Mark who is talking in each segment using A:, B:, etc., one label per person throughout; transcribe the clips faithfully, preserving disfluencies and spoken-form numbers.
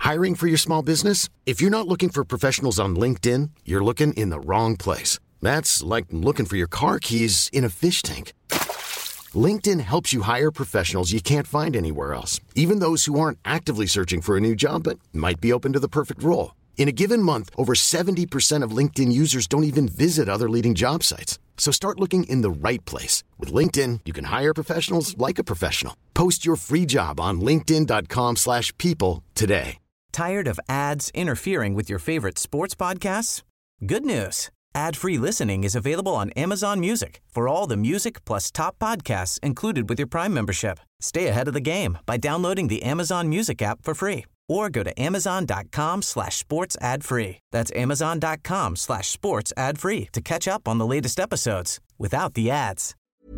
A: Hiring for your small business? If you're not looking for professionals on LinkedIn, you're looking in the wrong place. That's like looking for your car keys in a fish tank. LinkedIn helps you hire professionals you can't find anywhere else, even those who aren't actively searching for a new job but might be open to the perfect role. In a given month, over seventy percent of LinkedIn users don't even visit other leading job sites. So start looking in the right place. With LinkedIn, you can hire professionals like a professional. Post your free job on linkedin dot com slash people today.
B: Tired of ads interfering with your favorite sports podcasts? Good news. Ad-free listening is available on Amazon Music for all the music plus top podcasts included with your Prime membership. Stay ahead of the game by downloading the Amazon Music app for free or go to amazon dot com slash sports ad free. That's amazon dot com slash sports ad free to catch up on the latest episodes without the ads.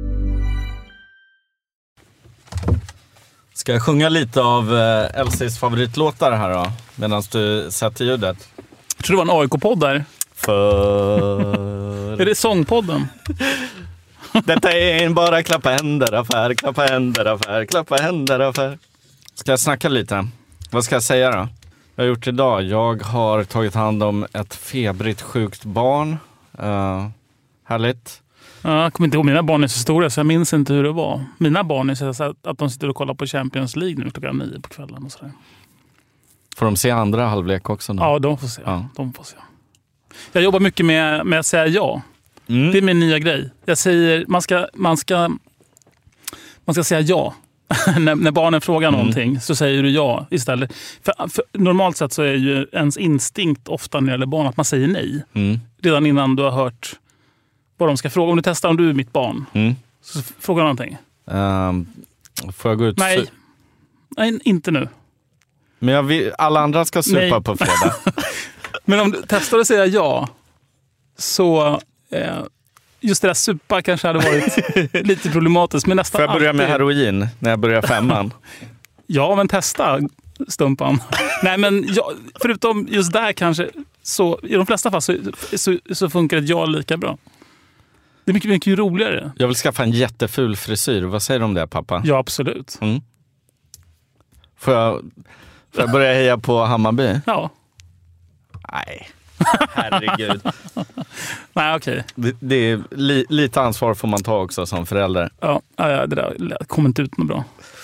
C: Ska jag sjunga lite av L C:s favoritlåtar här då, medan du sätter ljudet?
D: Jag tror det var en A I K-podd där.
C: För...
D: Är det sångpodden?
C: Detta är en bara klappa händer affär, klappa händer affär, klappa händer affär. Ska jag snacka lite? Vad ska jag säga då? Jag har gjort idag. Jag har tagit hand om ett febrigt sjukt barn. Uh, härligt.
D: Ja, jag kommer inte ihåg, mina barn är så stora så jag minns inte hur det var. Mina barn är så att de sitter och kollar på Champions League nu klockan nio på kvällen och sådär.
C: Får de se andra halvlek också nu?
D: Ja, de får se.
C: Ja.
D: De får se. Jag jobbar mycket med, med att säga ja. Mm. Det är min nya grej. Jag säger, man ska, man ska, man ska säga ja. när, när barnen frågar mm. någonting så säger du ja istället. För, för, normalt sett så är ju ens instinkt ofta när det gäller barn att man säger nej. Mm. Redan innan du har hört vad de ska fråga. Om du testar om du är mitt barn mm. så frågar någonting.
C: Um, får jag gå ut?
D: Nej. Nej, inte nu.
C: Men jag vill, alla andra ska supa nej. På fredag.
D: Men om du testar att säga ja så eh, just det där supa kanske hade varit lite problematiskt. Men nästan
C: får jag börja
D: alltid...
C: med heroin när jag börjar femman?
D: Ja, men testa stumpan. Nej, men ja, förutom just där kanske så i de flesta fall så, så, så funkar ett ja lika bra. Det är mycket, mycket roligare.
C: Jag vill skaffa en jätteful frisyr. Vad säger du om det, pappa?
D: Ja, absolut.
C: Mm. Får jag, får jag börja heja på Hammarby?
D: Ja.
C: Nej, herregud.
D: Nej, okej. Okay.
C: Det, det är li, lite ansvar får man ta också som förälder.
D: Ja, ja det där kommer inte ut något bra.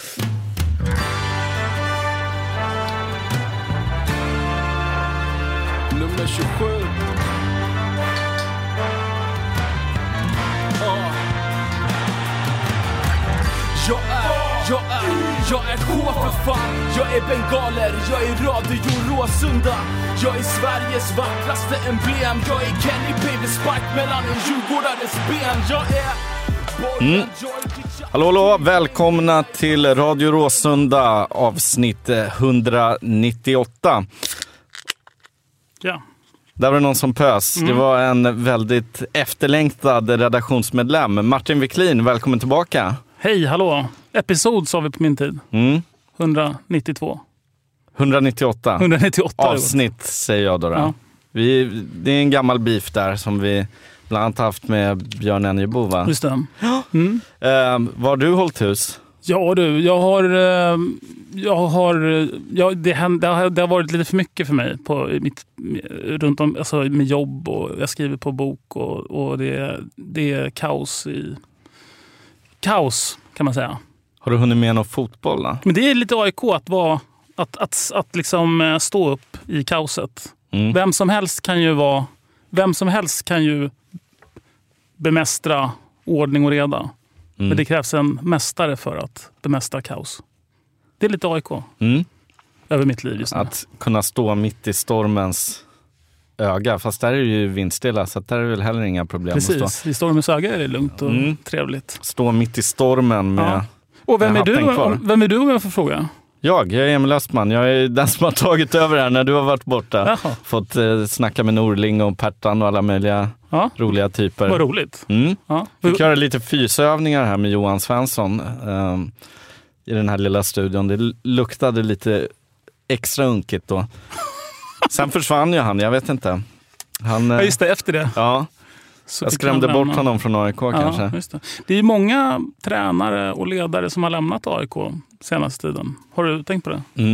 E: Nummer tjugosju. Oh. Jag är, jag är, jag är K för fan. Jag är bengaler, jag är Radio Råsunda. Jag är Sveriges vackraste emblem. Jag är Kenny Baby Spark mellan en djurgårdares ben. Jag är...
C: Mm. Hallå, hallå, välkomna till Radio Råsunda avsnitt etthundranittioåtta.
D: Ja.
C: Där var det någon som pös. Mm. Det var en väldigt efterlängtad redaktionsmedlem. Martin Wiklin, välkommen tillbaka.
D: Hej, hallå. Episod sa vi på min tid.
C: Mm.
D: etthundranittiotvå.
C: etthundranittioåtta.
D: etthundranittioåtta
C: avsnitt säger jag då. då. Ja. Vi, det är en gammal beef där som vi bland annat haft med Björn Enjebo, va?
D: Just det.
C: Mm. Uh, var har du hållit hus?
D: Ja du, jag har, jag har, jag, det, har, det har varit lite för mycket för mig på mitt, runt om, alltså med jobb och jag skriver på bok och, och det, det är kaos i, kaos kan man säga.
C: Har du hunnit med någon fotboll då?
D: Men det är lite A I K att vara, att, att, att liksom stå upp i kaoset. Mm. Vem som helst kan ju vara, vem som helst kan ju bemästra ordning och reda. Mm. Men det krävs en mästare för att bemästra kaos. Det är lite A I K. Mm. Över mitt liv just nu.
C: Att kunna stå mitt i stormens öga. Fast där är det ju vindstilla, så där är det väl heller inga problem.
D: Precis,
C: att stå.
D: I stormens öga är det lugnt och mm. trevligt.
C: Stå mitt i stormen med... Ja.
D: Och vem är, du, om, vem är du om jag får fråga?
C: Jag, jag är Emil Östman. Jag är den som har tagit över här när du har varit borta. Jaha. Fått eh, snacka med Norling och Pertan och alla möjliga ja. roliga typer.
D: Vad roligt.
C: Mm. Ja. Fick göra lite fysövningar här med Johan Svensson eh, i den här lilla studion. Det luktade lite extra unkigt då. Sen försvann ju han, jag vet inte. Han,
D: ja, just det, efter det.
C: Ja. Så jag skrämde bort honom från A I K ja, kanske.
D: Just det. Det är många tränare och ledare som har lämnat A I K senaste tiden. Har du tänkt på det?
C: Mm.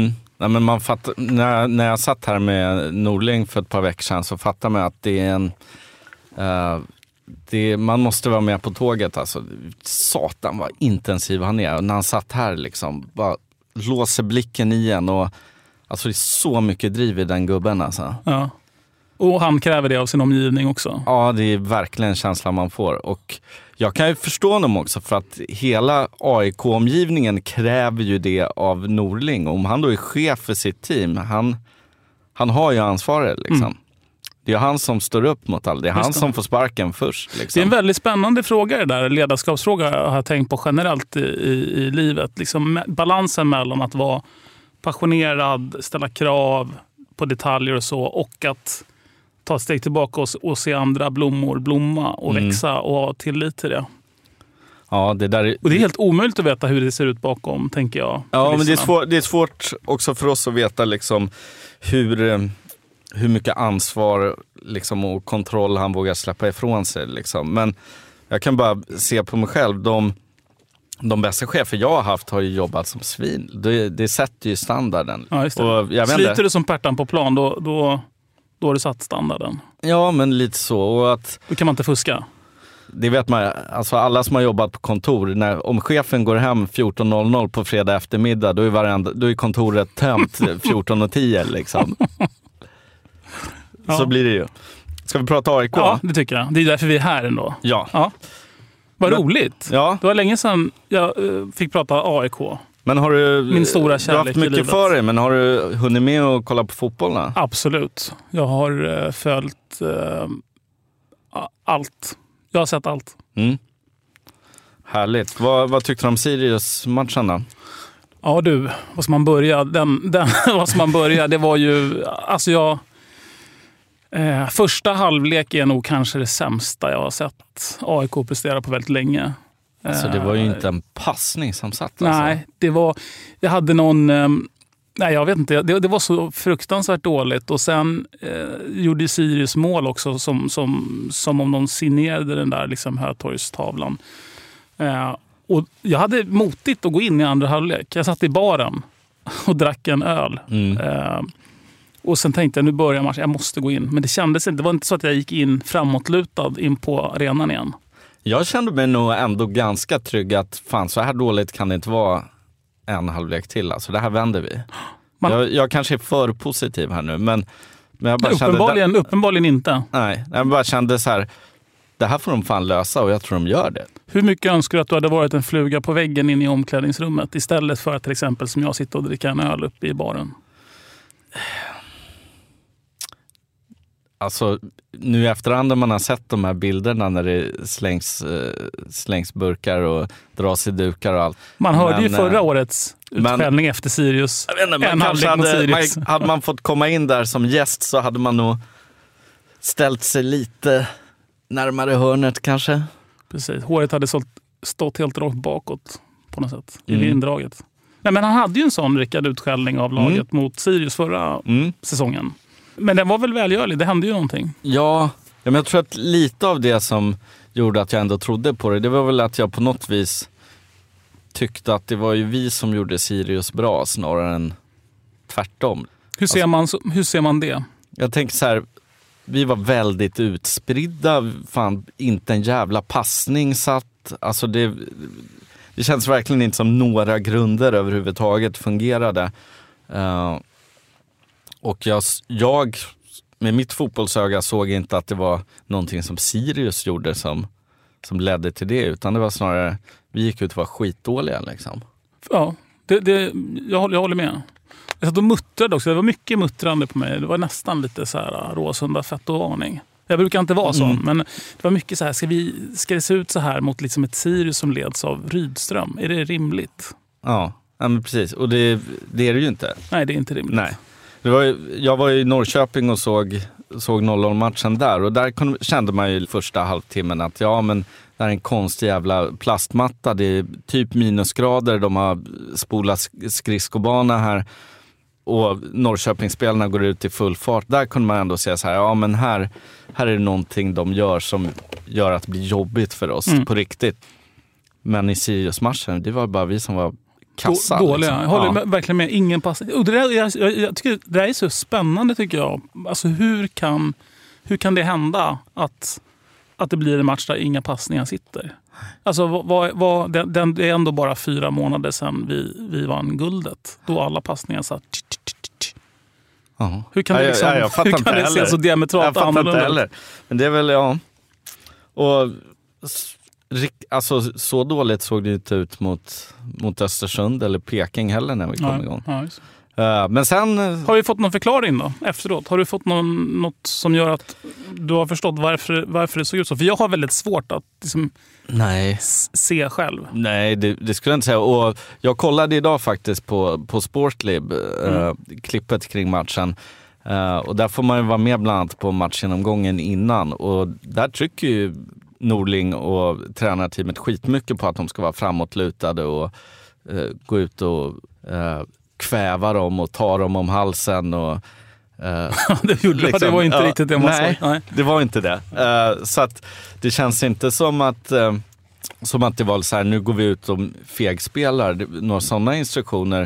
C: Nej, men man fattar, när, när jag satt här med Norling för ett par veckor sedan så fattar man att det är en... Uh, det, man måste vara med på tåget. Alltså. Satan vad intensiv han är. Och när han satt här liksom, bara låser blicken i en. Och, alltså det är så mycket driv i den gubben. Alltså.
D: Ja. Och han kräver det av sin omgivning också.
C: Ja, det är verkligen känslan man får. Och jag kan ju förstå honom också för att hela A I K-omgivningen kräver ju det av Norling. Om han då är chef för sitt team, han, han har ju ansvaret liksom. Mm. Det är han som står upp mot allt. Det är han som får sparken först. Liksom.
D: Det är en väldigt spännande fråga det där. Ledarskapsfråga har jag tänkt på generellt i, i, i livet. Liksom balansen mellan att vara passionerad, ställa krav på detaljer och så. Och att ta ett steg tillbaka och, och se andra blommor blomma och mm. växa och ha tillit till det.
C: Ja, det där är...
D: Och det är helt omöjligt att veta hur det ser ut bakom, tänker jag.
C: Ja, men det är, svår, det är svårt också för oss att veta liksom hur... hur mycket ansvar liksom, och kontroll han vågar släppa ifrån sig. Liksom. Men jag kan bara se på mig själv. De, de bästa chefer jag har haft har ju jobbat som svin. Det, det sätter ju standarden.
D: Ja, just det.
C: Och jag
D: Sliter
C: inte,
D: du som Pertan på plan, då, då, då har du satt standarden.
C: Ja, men lite så. Och att,
D: då kan man inte fuska.
C: Det vet man, alltså alla som har jobbat på kontor, när, om chefen går hem fjorton noll noll på fredag eftermiddag, då är, varenda, då är kontoret tömt fjorton tio liksom.
D: Ja.
C: Så blir det ju. Ska vi prata A I K?
D: Ja, det tycker jag. Det är därför vi är här ändå.
C: Ja.
D: ja. Vad
C: men,
D: roligt.
C: Ja.
D: Det var länge sedan jag uh, fick prata A I K.
C: Men har du,
D: min stora kärlek
C: du har haft mycket för dig, men har du hunnit med att kolla på fotbollen?
D: Absolut. Jag har uh, följt uh, allt. Jag har sett allt.
C: Mm. Härligt. Vad, vad tyckte du om Sirius-matchen då?
D: Ja du, vad ska man börja? Den, den, vad ska man börja? Det var ju... Alltså jag... Eh, första halvlek är nog kanske det sämsta jag har sett A I K prestera på väldigt länge.
C: Eh, så det var ju inte en passning som satt? Alltså.
D: Nej, det var... Jag hade någon... Eh, nej, jag vet inte. Det, det var så fruktansvärt dåligt. Och sen eh, gjorde Sirius mål också som, som, som om de signerade den där liksom, Hötorgstavlan. Eh, och jag hade motigt att gå in i andra halvlek. Jag satt i baren och drack en öl. Mm. Eh, Och sen tänkte jag, nu börjar matchen, jag måste gå in. Men det kändes inte, det var inte så att jag gick in framåtlutad in på arenan igen.
C: Jag kände mig nog ändå ganska trygg att fan, så här dåligt kan det inte vara en halvlek till. Alltså det här vänder vi. Man, jag, jag kanske är för positiv här nu, men, men jag bara
D: uppenbarligen,
C: kände...
D: uppenbarligen inte.
C: Nej, jag bara kände så här, det här får de fan lösa och jag tror de gör det.
D: Hur mycket önskar du att du hade varit en fluga på väggen in i omklädningsrummet istället för att till exempel som jag sitter och dricker en öl uppe i baren?
C: Alltså, nu i efterhand när man har sett de här bilderna när det slängs, äh, slängs burkar och dras i dukar och allt.
D: Man hörde
C: men,
D: ju förra äh, årets utskällning efter Sirius.
C: Jag vet inte, en kanske hade, Sirius. Man, hade man fått komma in där som gäst så hade man nog ställt sig lite närmare hörnet kanske.
D: Precis, håret hade stått, stått helt rakt bakåt på något sätt, i mm. indraget. Nej, men han hade ju en sån riktad utskällning av laget mm. mot Sirius förra mm. säsongen. Men den var väl välgörlig, det hände ju någonting.
C: Ja, men jag tror att lite av det som gjorde att jag ändå trodde på det, det var väl att jag på något vis tyckte att det var ju vi som gjorde Sirius bra snarare än tvärtom.
D: Hur ser, alltså, man, hur ser man det?
C: Jag tänker så här, vi var väldigt utspridda, fan inte en jävla passning satt, alltså det, det känns verkligen inte som några grunder överhuvudtaget fungerade. Uh, Och jag, jag, med mitt fotbollsöga såg inte att det var någonting som Sirius gjorde som, som ledde till det. Utan det var snarare, vi gick ut och var skitdåliga liksom.
D: Ja, det, det, jag, håller, jag håller med. Jag satt och muttrade också, det var mycket muttrande på mig. Det var nästan lite så här Råsunda fettovarning. Jag brukar inte vara sån, mm. men det var mycket så här, ska, vi, ska det se ut så här mot liksom ett Sirius som leds av Rydström? Är det rimligt?
C: Ja, ja men precis. Och det, det är det ju inte.
D: Nej, det är inte rimligt.
C: Nej. Det var ju, jag var i Norrköping och såg, såg noll noll-matchen där. Och där kunde, kände man ju första halvtimmen att ja, men det är en konstig jävla plastmatta. Det är typ minusgrader. De har spolat skridskobana här. Och Norrköpingsspelarna går ut i full fart. Där kunde man ändå säga så här, ja men här, här är det någonting de gör som gör att det blir jobbigt för oss mm. på riktigt. Men i Sirius-matchen, det var bara vi som var kassa.
D: Dåliga.
C: Liksom.
D: Jag håller
C: ja.
D: med, verkligen med. Ingen passning. Och det, där, jag, jag, jag tycker, det där är så spännande tycker jag. Alltså hur kan, hur kan det hända att, att det blir en match där inga passningar sitter? Alltså vad, vad, det, det är ändå bara fyra månader sedan vi, vi vann guldet. Då alla passningar satt...
C: Uh-huh.
D: Hur kan det, liksom,
C: ja, jag, jag
D: hur kan det se så diametralt
C: jag
D: annorlunda?
C: Inte heller. Men det är väl, ja. Och alltså, så dåligt såg det inte ut mot, mot Östersund eller Peking heller när vi kom
D: ja,
C: igång.
D: Ja,
C: uh, men sen...
D: Har vi fått någon förklaring då efteråt? Har du fått någon, något som gör att du har förstått varför, varför det såg ut så? För jag har väldigt svårt att liksom,
C: Nej.
D: se själv.
C: Nej, det, det skulle jag inte säga. Och jag kollade idag faktiskt på, på Sportlib, mm. uh, klippet kring matchen. Uh, och där får man ju vara med bland annat på matchgenomgången innan. Och där trycker ju Norling och tränarteamet skitmycket på att de ska vara framåtlutade och uh, gå ut och uh, kväva dem och ta dem om halsen. Och, uh,
D: det, gjorde, liksom, det var inte uh, riktigt det man
C: nej,
D: sa. Nej,
C: det var inte det. Uh, så att det känns inte som att... Uh, Som att det var så här, nu går vi ut och fegspelar. Några sådana instruktioner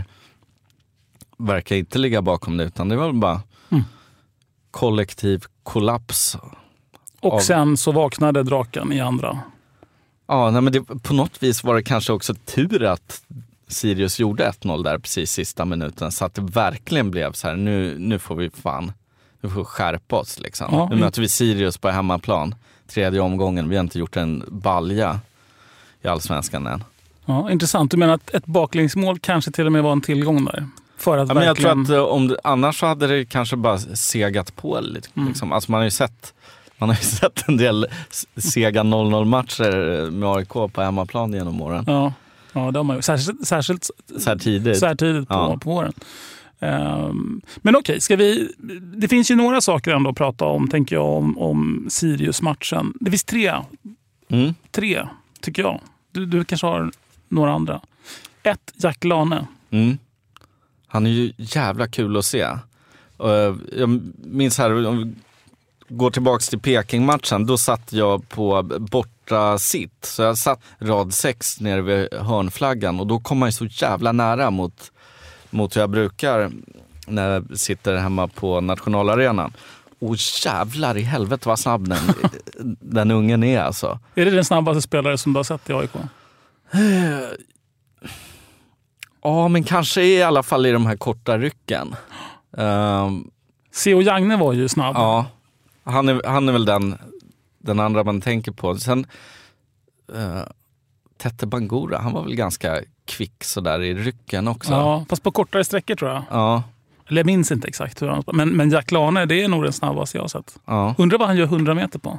C: verkar inte ligga bakom det, utan det var bara mm. kollektiv kollaps.
D: Och
C: av...
D: sen så vaknade draken i andra.
C: Ja, nej, men det, på något vis var det kanske också tur att Sirius gjorde ett noll där precis sista minuten, så att det verkligen blev så här, nu, nu får vi fan, nu får vi skärpa oss liksom. Ja, nu möter vi Sirius på hemmaplan, tredje omgången, vi har inte gjort en balja i Allsvenskan än.
D: Ja, intressant. Du menar att ett baklängsmål kanske till och med var en tillgång där? För att
C: ja,
D: verkligen...
C: men jag tror att om det, annars så hade det kanske bara segat på lite. Mm. Liksom. Alltså man har ju sett, man har ju sett en del sega noll noll-matcher med A I K på hemmaplan genom åren.
D: Ja, ja det har man ju. Särskilt, särskilt
C: så här tidigt,
D: så här tidigt på,
C: ja.
D: på våren. Um, men okej, ska vi... Det finns ju några saker ändå att prata om, tänker jag, om, om Sirius-matchen. Det finns tre.
C: Mm. Tre,
D: tycker jag. Du, du kanske har några andra. Ett, Jack Lane.
C: Mm. Han är ju jävla kul att se. Jag minns här, om vi går tillbaka till Peking-matchen, då satt jag på borta sitt. Så jag satt rad sex nere vid hörnflaggan och då kom man ju så jävla nära mot, mot hur jag brukar när jag sitter hemma på nationalarenan. Och jävlar i helvete vad snabb den, den ungen är alltså.
D: Är det den snabbaste spelare som du har sett i A I K?
C: Ja, men kanske i alla fall i de här korta rycken. Um,
D: Theo Jagne var ju snabb.
C: Ja, han är, han är väl den, den andra man tänker på. Sen uh, Tete Bangura, han var väl ganska kvick sådär i rycken också.
D: Ja, fast på kortare sträckor tror jag.
C: Ja.
D: Eller jag minns inte exakt hur han... Men, men Jack Lane, det är nog den snabbaste jag har sett.
C: Ja.
D: Undrar vad han gör hundra meter på.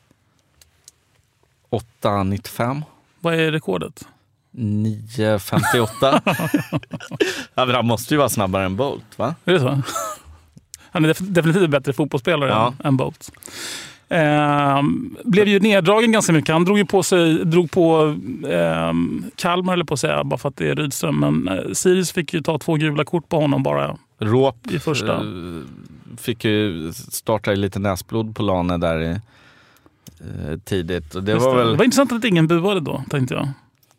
C: åtta nittiofem.
D: Vad är rekordet?
C: nio femtioåtta. Ja, men han måste ju vara snabbare än Bolt, va?
D: Är det så? Han är definitivt bättre fotbollsspelare ja. än, än Bolt. Eh, blev ju neddragen ganska mycket. Han drog ju på sig, drog på eh, Kalmar eller på att säga, bara för att det är Rydström. Men eh, Sirius fick ju ta två gula kort på honom bara.
C: Råp
D: i första. Eh,
C: fick ju starta lite näsblod på Lane där i, eh, tidigt. Och det, var väl...
D: det var intressant att ingen buade då, tänkte jag.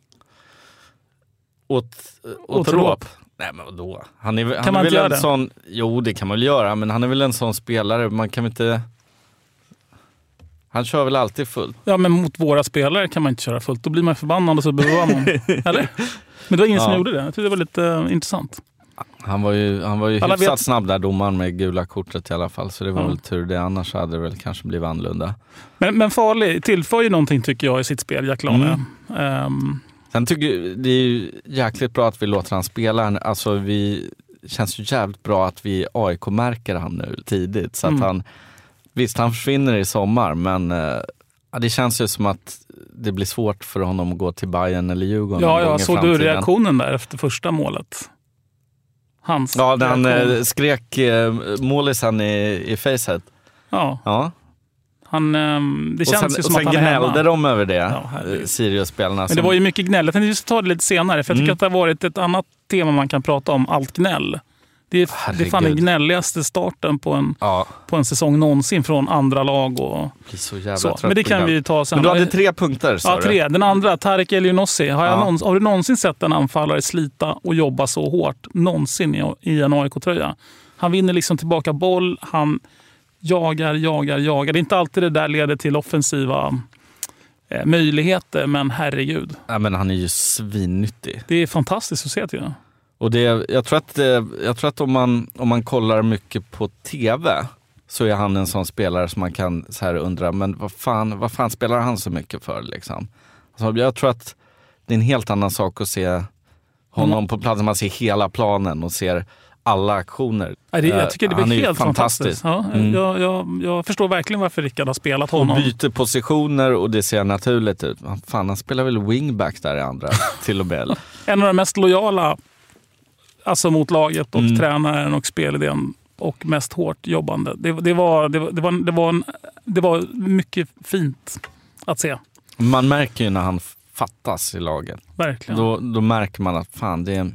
C: Åt, åt, åt råp? Nej, men vadå? Han är, han
D: kan man
C: är
D: inte
C: väl
D: göra
C: en
D: det?
C: Sån, jo, det kan man väl göra, men han är väl en sån spelare. Man kan inte... Han kör väl alltid fullt.
D: Ja, men mot våra spelare kan man inte köra fullt. Då blir man förbannad och så buar man. Eller? Men det var ingen ja. som gjorde det. Jag tyckte det var lite uh, intressant.
C: Han var ju, han var ju hyfsat
D: vet...
C: snabb där, domaren med gula kortet i alla fall. Så det var ja. väl tur det. Annars hade det väl kanske blivit annorlunda.
D: Men, men farlig, tillför ju någonting tycker jag i sitt spel, Jack Lane. Mm. Um...
C: Sen tycker jag det är ju jäkligt bra att vi låter han spela. Alltså vi känns ju jävligt bra att vi A I K märker han nu tidigt. Så mm. att han, visst han försvinner i sommar, men ja, det känns ju som att det blir svårt för honom att gå till Bayern eller Djurgården.
D: Ja, ja, såg du reaktionen där efter första målet? Hans
C: ja, när han reaktion. skrek eh, målisen i, i facet.
D: Ja.
C: Ja.
D: Han, det känns
C: sen,
D: ju som att han är hemma.
C: Och sen gnällde de över det,
D: ja,
C: Sirius-spelarna.
D: Men det var ju mycket gnäll. Jag tänkte just ta det lite senare, för jag tycker mm. att det har varit ett annat tema man kan prata om, allt gnäll. Det är, det är fan den gnälligaste starten på en,
C: ja.
D: på en säsong någonsin från andra lag. Och
C: så jävla
D: så.
C: trött
D: Men det kan vi ju ta sen.
C: Men du hade tre punkter, sa
D: Ja, tre.
C: du?
D: Den andra, Tarek Elionossi. Har, jag
C: Ja.
D: någonsin, har du någonsin sett en anfallare slita och jobba så hårt någonsin i, i en A I K-tröja? Han vinner liksom tillbaka boll, han jagar, jagar, jagar. Det är inte alltid det där leder till offensiva eh, möjligheter, men herregud.
C: Ja, men han är ju svinnyttig.
D: Det är fantastiskt att se, tycker jag.
C: Och det, jag tror att, det, jag tror att om, man, om man kollar mycket på tv så är han en sån spelare som man kan så här undra, men vad fan, vad fan spelar han så mycket för? Liksom? Alltså, jag tror att det är en helt annan sak att se honom mm. på plats. Man ser hela planen och ser alla aktioner.
D: Ja, det, jag tycker det blir
C: han är
D: helt fantastiskt. fantastiskt. Ja,
C: mm.
D: jag, jag, jag förstår verkligen varför Rickard har spelat honom.
C: Och byter positioner och det ser naturligt ut. Fan, han spelar väl wingback där i andra till och med.
D: En av de mest lojala alltså mot laget och
C: mm.
D: tränaren och spelidén och mest hårt jobbande. Det, det, var, det, var, det, var, det, var en, det var mycket fint att se.
C: Man märker ju när han fattas i laget.
D: Verkligen.
C: Då, då märker man att fan, det,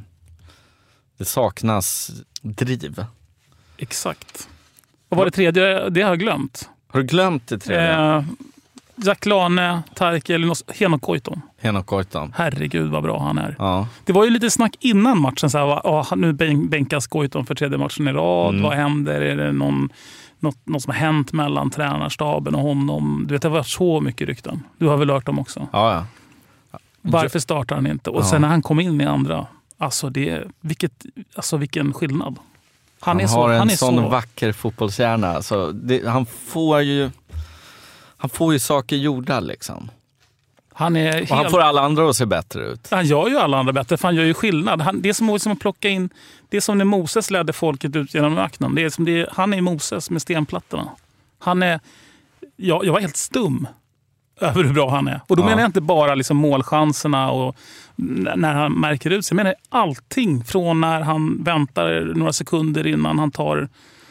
C: det saknas driv.
D: Exakt. Vad var det tredje? Det har jag glömt.
C: Har du glömt det tredje?
D: Eh, Jack Lane, Tarek Elionossi, Henok Goitom.
C: Henok Goitom.
D: Herregud vad bra han är.
C: Ja.
D: Det var ju lite snack innan matchen. Så här, oh, nu bänkas Goitom för tredje matchen i rad. Mm. Vad händer? Är det någon, något, något som har hänt mellan tränarstaben och honom? Du vet, det var så mycket rykten. Du har väl hört dem också?
C: Ja, ja.
D: Varför startar han inte? Och ja. sen när han kom in i andra, alltså, det, vilket, alltså vilken skillnad. Han,
C: han
D: är så,
C: har en
D: han är
C: sån
D: så...
C: vacker fotbollshjärna. Alltså, det, han får ju han får ju saker gjorda liksom.
D: Han, är helt...
C: och han får alla andra att se bättre ut.
D: Han gör ju alla andra bättre, för han gör ju skillnad. Han, det är som, som att plocka in, det är som när Moses ledde folket ut genom öknen. Det är som det, han är Moses med stenplattorna. Han är, jag, jag var helt stum över hur bra han är. Och då ja. menar jag inte bara liksom målchanserna och när han märker ut sig. Jag menar allting från när han väntar några sekunder innan han tar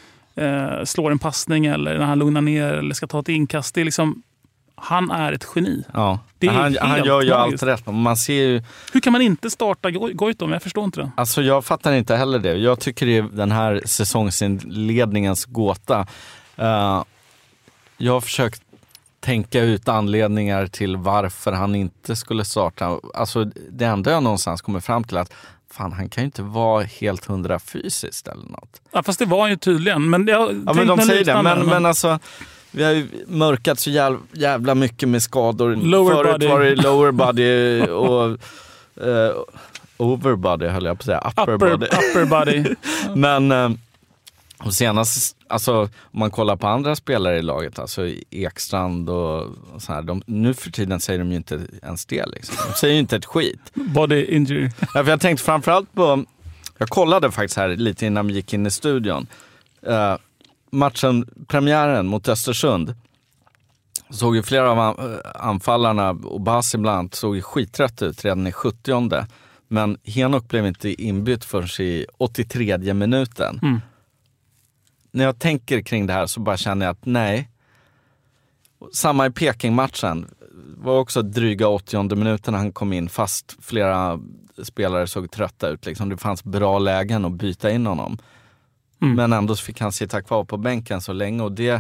D: eh, slår en passning eller när han lugnar ner eller ska ta ett inkast. Det är liksom, han är ett geni.
C: Ja.
D: Det är
C: han, han gör ju
D: magiskt.
C: allt rätt. Man ser ju...
D: Hur kan man inte starta Goitom? Jag förstår inte det.
C: Alltså jag fattar inte heller det. Jag tycker det är den här säsongsinledningens gåta. Uh, jag har försökt tänka ut anledningar till varför han inte skulle starta. Alltså det enda jag någonstans kommer fram till att fan, han kan ju inte vara helt hundra fysiskt eller något.
D: Ja, fast det var ju tydligen. Men, jag
C: ja, men de säger det. Men,
D: men...
C: men alltså, vi har ju mörkat så jävla, jävla mycket med skador.
D: Lower
C: Förut
D: body.
C: var det lower body och uh, over body höll jag på att säga. Upper,
D: upper
C: body.
D: Upper body.
C: Men uh, och senast, alltså om man kollar på andra spelare i laget, alltså Ekstrand och, och så här, de, nu för tiden säger de ju inte ens det liksom. De säger ju inte ett skit.
D: Body injury.
C: Ja, för jag tänkte framförallt på, jag kollade faktiskt här lite innan vi gick in i studion. Uh, matchen, premiären mot Östersund, såg ju flera av anfallarna och Bas ibland såg ju skiträtt ut redan i sjuttionde. Men Henok blev inte inbytt förrän i åttiotredje minuten. Mm. När jag tänker kring det här så bara känner jag att nej. Samma i Peking-matchen. Var också dryga åttionde minuten när han kom in fast flera spelare såg trötta ut. Liksom. Det fanns bra lägen att byta in honom. Mm. Men ändå fick han sitta kvar på bänken så länge och det,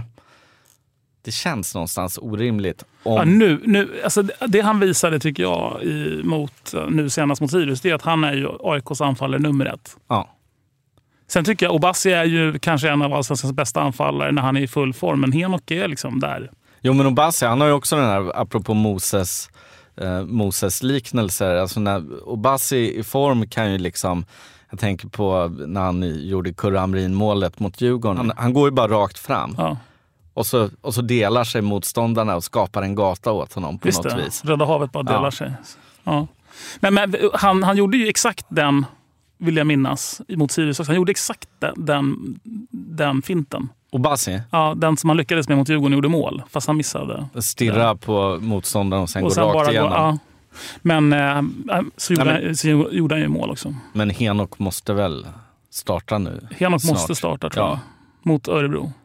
C: det känns någonstans orimligt. Om...
D: Ja, nu, nu, alltså det, det han visade tycker jag i, mot, nu senast mot Sirius, det är att han är ju A I K:s anfallare nummer ett.
C: Ja.
D: Sen tycker jag Obasi är ju kanske en av allsvenskans bästa anfallare när han är i full form, men Henok är liksom där.
C: Jo, men Obasi, han har ju också den här, apropå Moses, eh, Moses liknelser, alltså när Obasi i form kan ju liksom, jag tänker på när han gjorde Kurre Hamrin-målet mot Djurgården, han, han går ju bara rakt fram.
D: Ja.
C: Och så, och så delar sig motståndarna och skapar en gata åt honom på
D: Just
C: något
D: det.
C: vis.
D: Röda havet bara delar
C: ja.
D: sig. Ja. Nej, men han, han gjorde ju exakt den, vill jag minnas, mot Sirius också. Han gjorde exakt den, den, den finten.
C: Obasi?
D: Ja, den som han lyckades med mot Djurgården gjorde mål, fast han missade.
C: Stirra
D: ja.
C: på motståndaren och sen
D: och
C: gå
D: sen
C: rakt
D: bara
C: igenom.
D: Gå, ja. Men äh, så, gjorde,
C: Nej, men
D: så gjorde han ju mål också.
C: Men Henok måste väl starta nu?
D: Henok
C: snart.
D: måste starta, tror jag.
C: Ja.
D: Mot Örebro.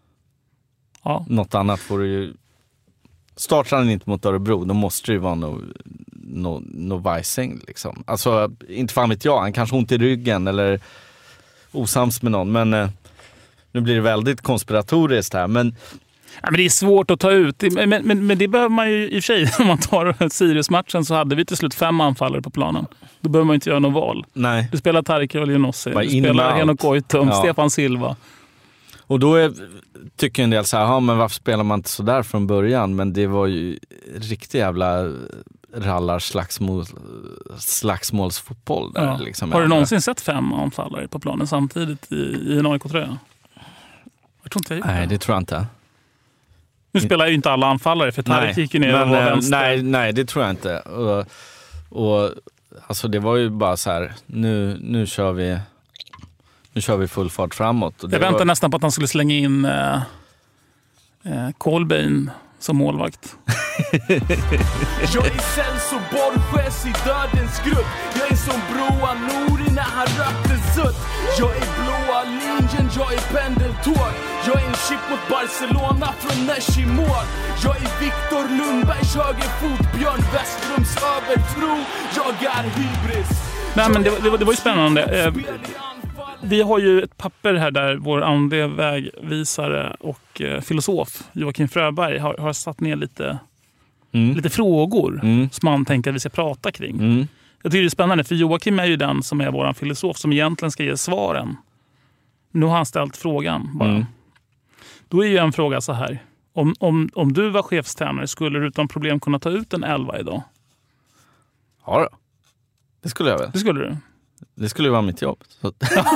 D: Ja.
C: Något annat får du ju... Startar han inte mot Örebro, då måste det ju vara något no, no vajsing liksom. Alltså, inte fan vet jag. Han kanske ont i ryggen eller... osams med någon. Men eh, nu blir det väldigt konspiratoriskt här. Men...
D: Ja, men det är svårt att ta ut. Men, men, men det behöver man ju i och för sig. Om man tar Sirius-matchen så hade vi till slut fem anfallare på planen. Då behöver man inte göra något val.
C: Nej.
D: Du spelar Tarik Elionossi. Du spelar Henok Goitom, ja. Stefan Silva.
C: Och då är, tycker en del så här, ja, men varför spelar man inte så där från början? Men det var ju riktigt jävla rallar slagsmål, slagsmålsfotboll där.
D: Ja.
C: Liksom.
D: Har du någonsin sett fem anfallare på planen samtidigt i, i en A I K-tröja? Jag tror inte jag gjorde.
C: Nej, det tror jag inte.
D: Nu spelar ju inte alla anfallare för Tarik gick ju ner och var vänster.
C: Nej, nej, det tror jag inte. Och, och alltså det var ju bara så här, nu, nu kör vi nu kör vi full fart framåt. Och det
D: jag väntade
C: var...
D: nästan på att han skulle slänga in eh, eh, Kolbein som målvakt.
E: Jag är Celso Borges i dödens grupp. Jag är som Broa Nouri när han rökte sutt. Jag är blåa linjen, jag är pendeltåg. Jag är en chip mot Barcelona från Nesh i mål. Jag är Viktor Lundbergs högerfot, Björn Westrums övertro. Jag är hybris.
D: Nej, men det, det, det var ju spännande. Eh, vi har ju ett papper här där vår andevägvisare och eh, filosof Joakim Fröberg har, har satt ner lite, mm. lite frågor mm. som man tänker att vi ska prata kring. Mm. Jag tycker det är spännande för Joakim är ju den som är vår filosof som egentligen ska ge svaren. Nu har han ställt frågan bara. Mm. Då är ju en fråga så här. Om, om, om du var chefstränare skulle du utan problem kunna ta ut en elva idag?
C: Ja då. Det skulle jag väl.
D: Det skulle du?
C: Det skulle ju vara mitt jobb. Så.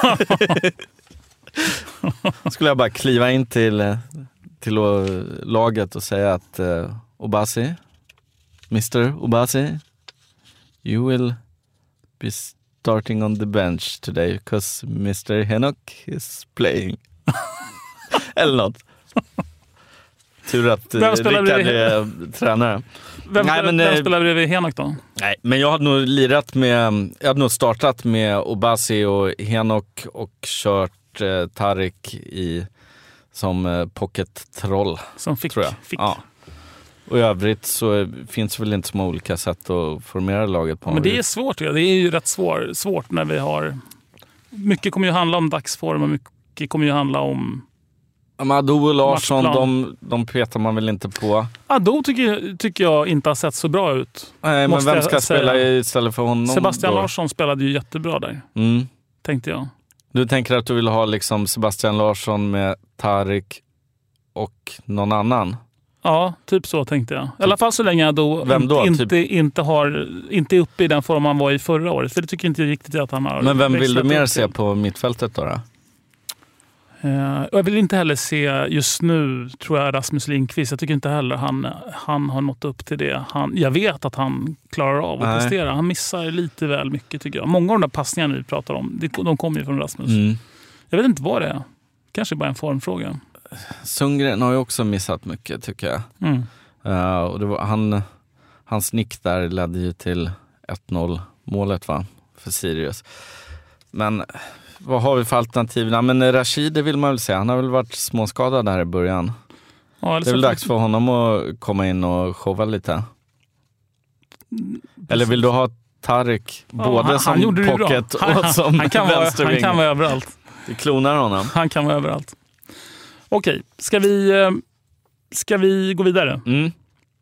C: Skulle jag bara kliva in till, till laget och säga att uh, Obasi, mister Obasi, you will be starting on the bench today because mister Henok is playing. Eller något. Tur att uh, Rickard är tränare.
D: Vem, nej, men, vem spelar bredvid Henok då?
C: Nej, men jag hade nog lirat med, jag hade nog startat med Obasi och Henok och kört eh, Tarik i som eh, pocket-troll.
D: Som fick.
C: Tror jag.
D: fick.
C: Ja. Och i övrigt så finns väl inte så många olika sätt att formera laget på.
D: Men det är svårt. Ja. Det är ju rätt svår, svårt när vi har... Mycket kommer ju handla om dagsform och mycket kommer ju handla om...
C: Ado och Larsson, de, de petar man väl inte på.
D: Ado tycker, tycker jag inte har sett så bra ut.
C: Nej, men vem ska spela istället för honom?
D: Sebastian
C: då?
D: Larsson spelade ju jättebra där.
C: Mm.
D: Tänkte jag.
C: Du tänker att du vill ha liksom Sebastian Larsson med Tarik och någon annan?
D: Ja, typ så tänkte jag. I alla fall så länge Ado
C: Vem då?
D: inte,
C: Typ...
D: inte, har, inte är uppe i den form han var i förra året. För det tycker inte riktigt att han har.
C: Men vem vill du mer se på mittfältet då? då?
D: Uh, jag vill inte heller se just nu, tror jag, Rasmus Lindqvist. Jag tycker inte heller han, han har nått upp till det. Han, jag vet att han klarar av att Nej. prestera. Han missar lite väl mycket tycker jag. Många av de där passningarna vi pratar om, de kommer ju från Rasmus. Mm. Jag vet inte vad det är. Kanske bara en formfråga.
C: Sundgren har ju också missat mycket tycker jag. Mm. Uh, och det var, han, hans nick där ledde ju till ett noll målet va? För Sirius. Men... Vad har vi för alternativ? Ja, men Rashid vill man väl säga. Han har väl varit småskadad där i början. Ja, det är väl dags för honom att komma in och showa lite. Eller vill du ha Tarik ja, både han, som han pocket han, och som
D: han kan vänsterving? Han kan vara överallt.
C: Vi klonar honom.
D: Han kan vara överallt. Okej, ska vi, ska vi gå vidare? Mm.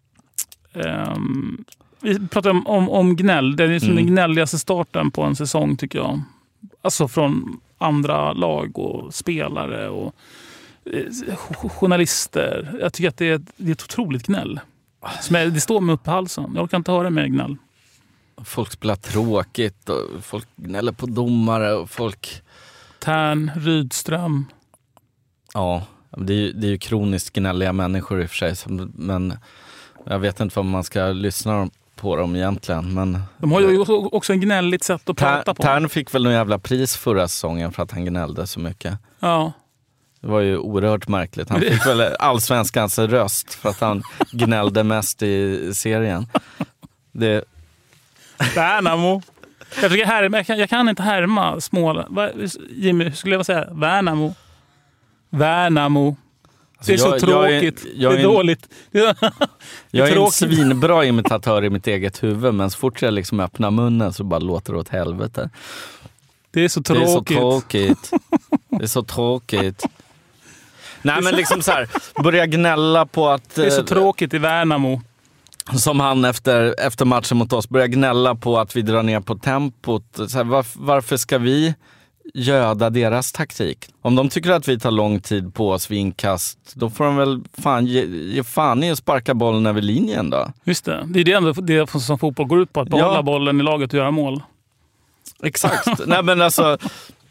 D: Um, vi pratar om, om, om gnäll. Det är liksom mm. den gnälligaste starten på en säsong tycker jag. Alltså från andra lag och spelare och eh, journalister. Jag tycker att det är, det är ett otroligt gnäll. Som är, det står mig upp i halsen. Jag kan inte höra mer gnäll.
C: Folk spelar tråkigt och folk gnäller på domare och folk...
D: Tern, Rydström.
C: Ja, det är ju, det är ju kroniskt gnälliga människor i och för sig. Men jag vet inte vad man ska lyssna på dem egentligen. Men
D: de har ju också en gnälligt sätt att prata på.
C: Tern fick väl någon jävla pris förra säsongen för att han gnällde så mycket.
D: Ja.
C: Det var ju oerhört märkligt. Han fick väl allsvenskans röst för att han gnällde mest i serien. Det...
D: Värnamo. Jag, tycker härma, jag, kan, jag kan inte härma små... Jimmy, hur skulle jag säga? Värnamo. Värnamo. Det är alltså jag, så tråkigt. Jag är, jag är det är en, dåligt. Det är
C: jag är tråkigt. En svinbra imitatör i mitt eget huvud. Men så fort jag liksom öppnar munnen så bara låter det åt helvete.
D: Det är så tråkigt.
C: Det är så tråkigt. Det är så tråkigt. Nej, men liksom så här, börja gnälla på att...
D: Det är så tråkigt i Värnamo.
C: Som han efter, efter matchen mot oss börjar gnälla på att vi drar ner på tempot. Så här, varför, varför ska vi göda deras taktik? Om de tycker att vi tar lång tid på oss vid inkast, då får de väl fan ge, ge fan i att sparka bollen över linjen då.
D: Just det. Det är det enda det som fotboll går ut på, att behålla ja. bollen i laget och göra mål.
C: Exakt. Nej, men alltså...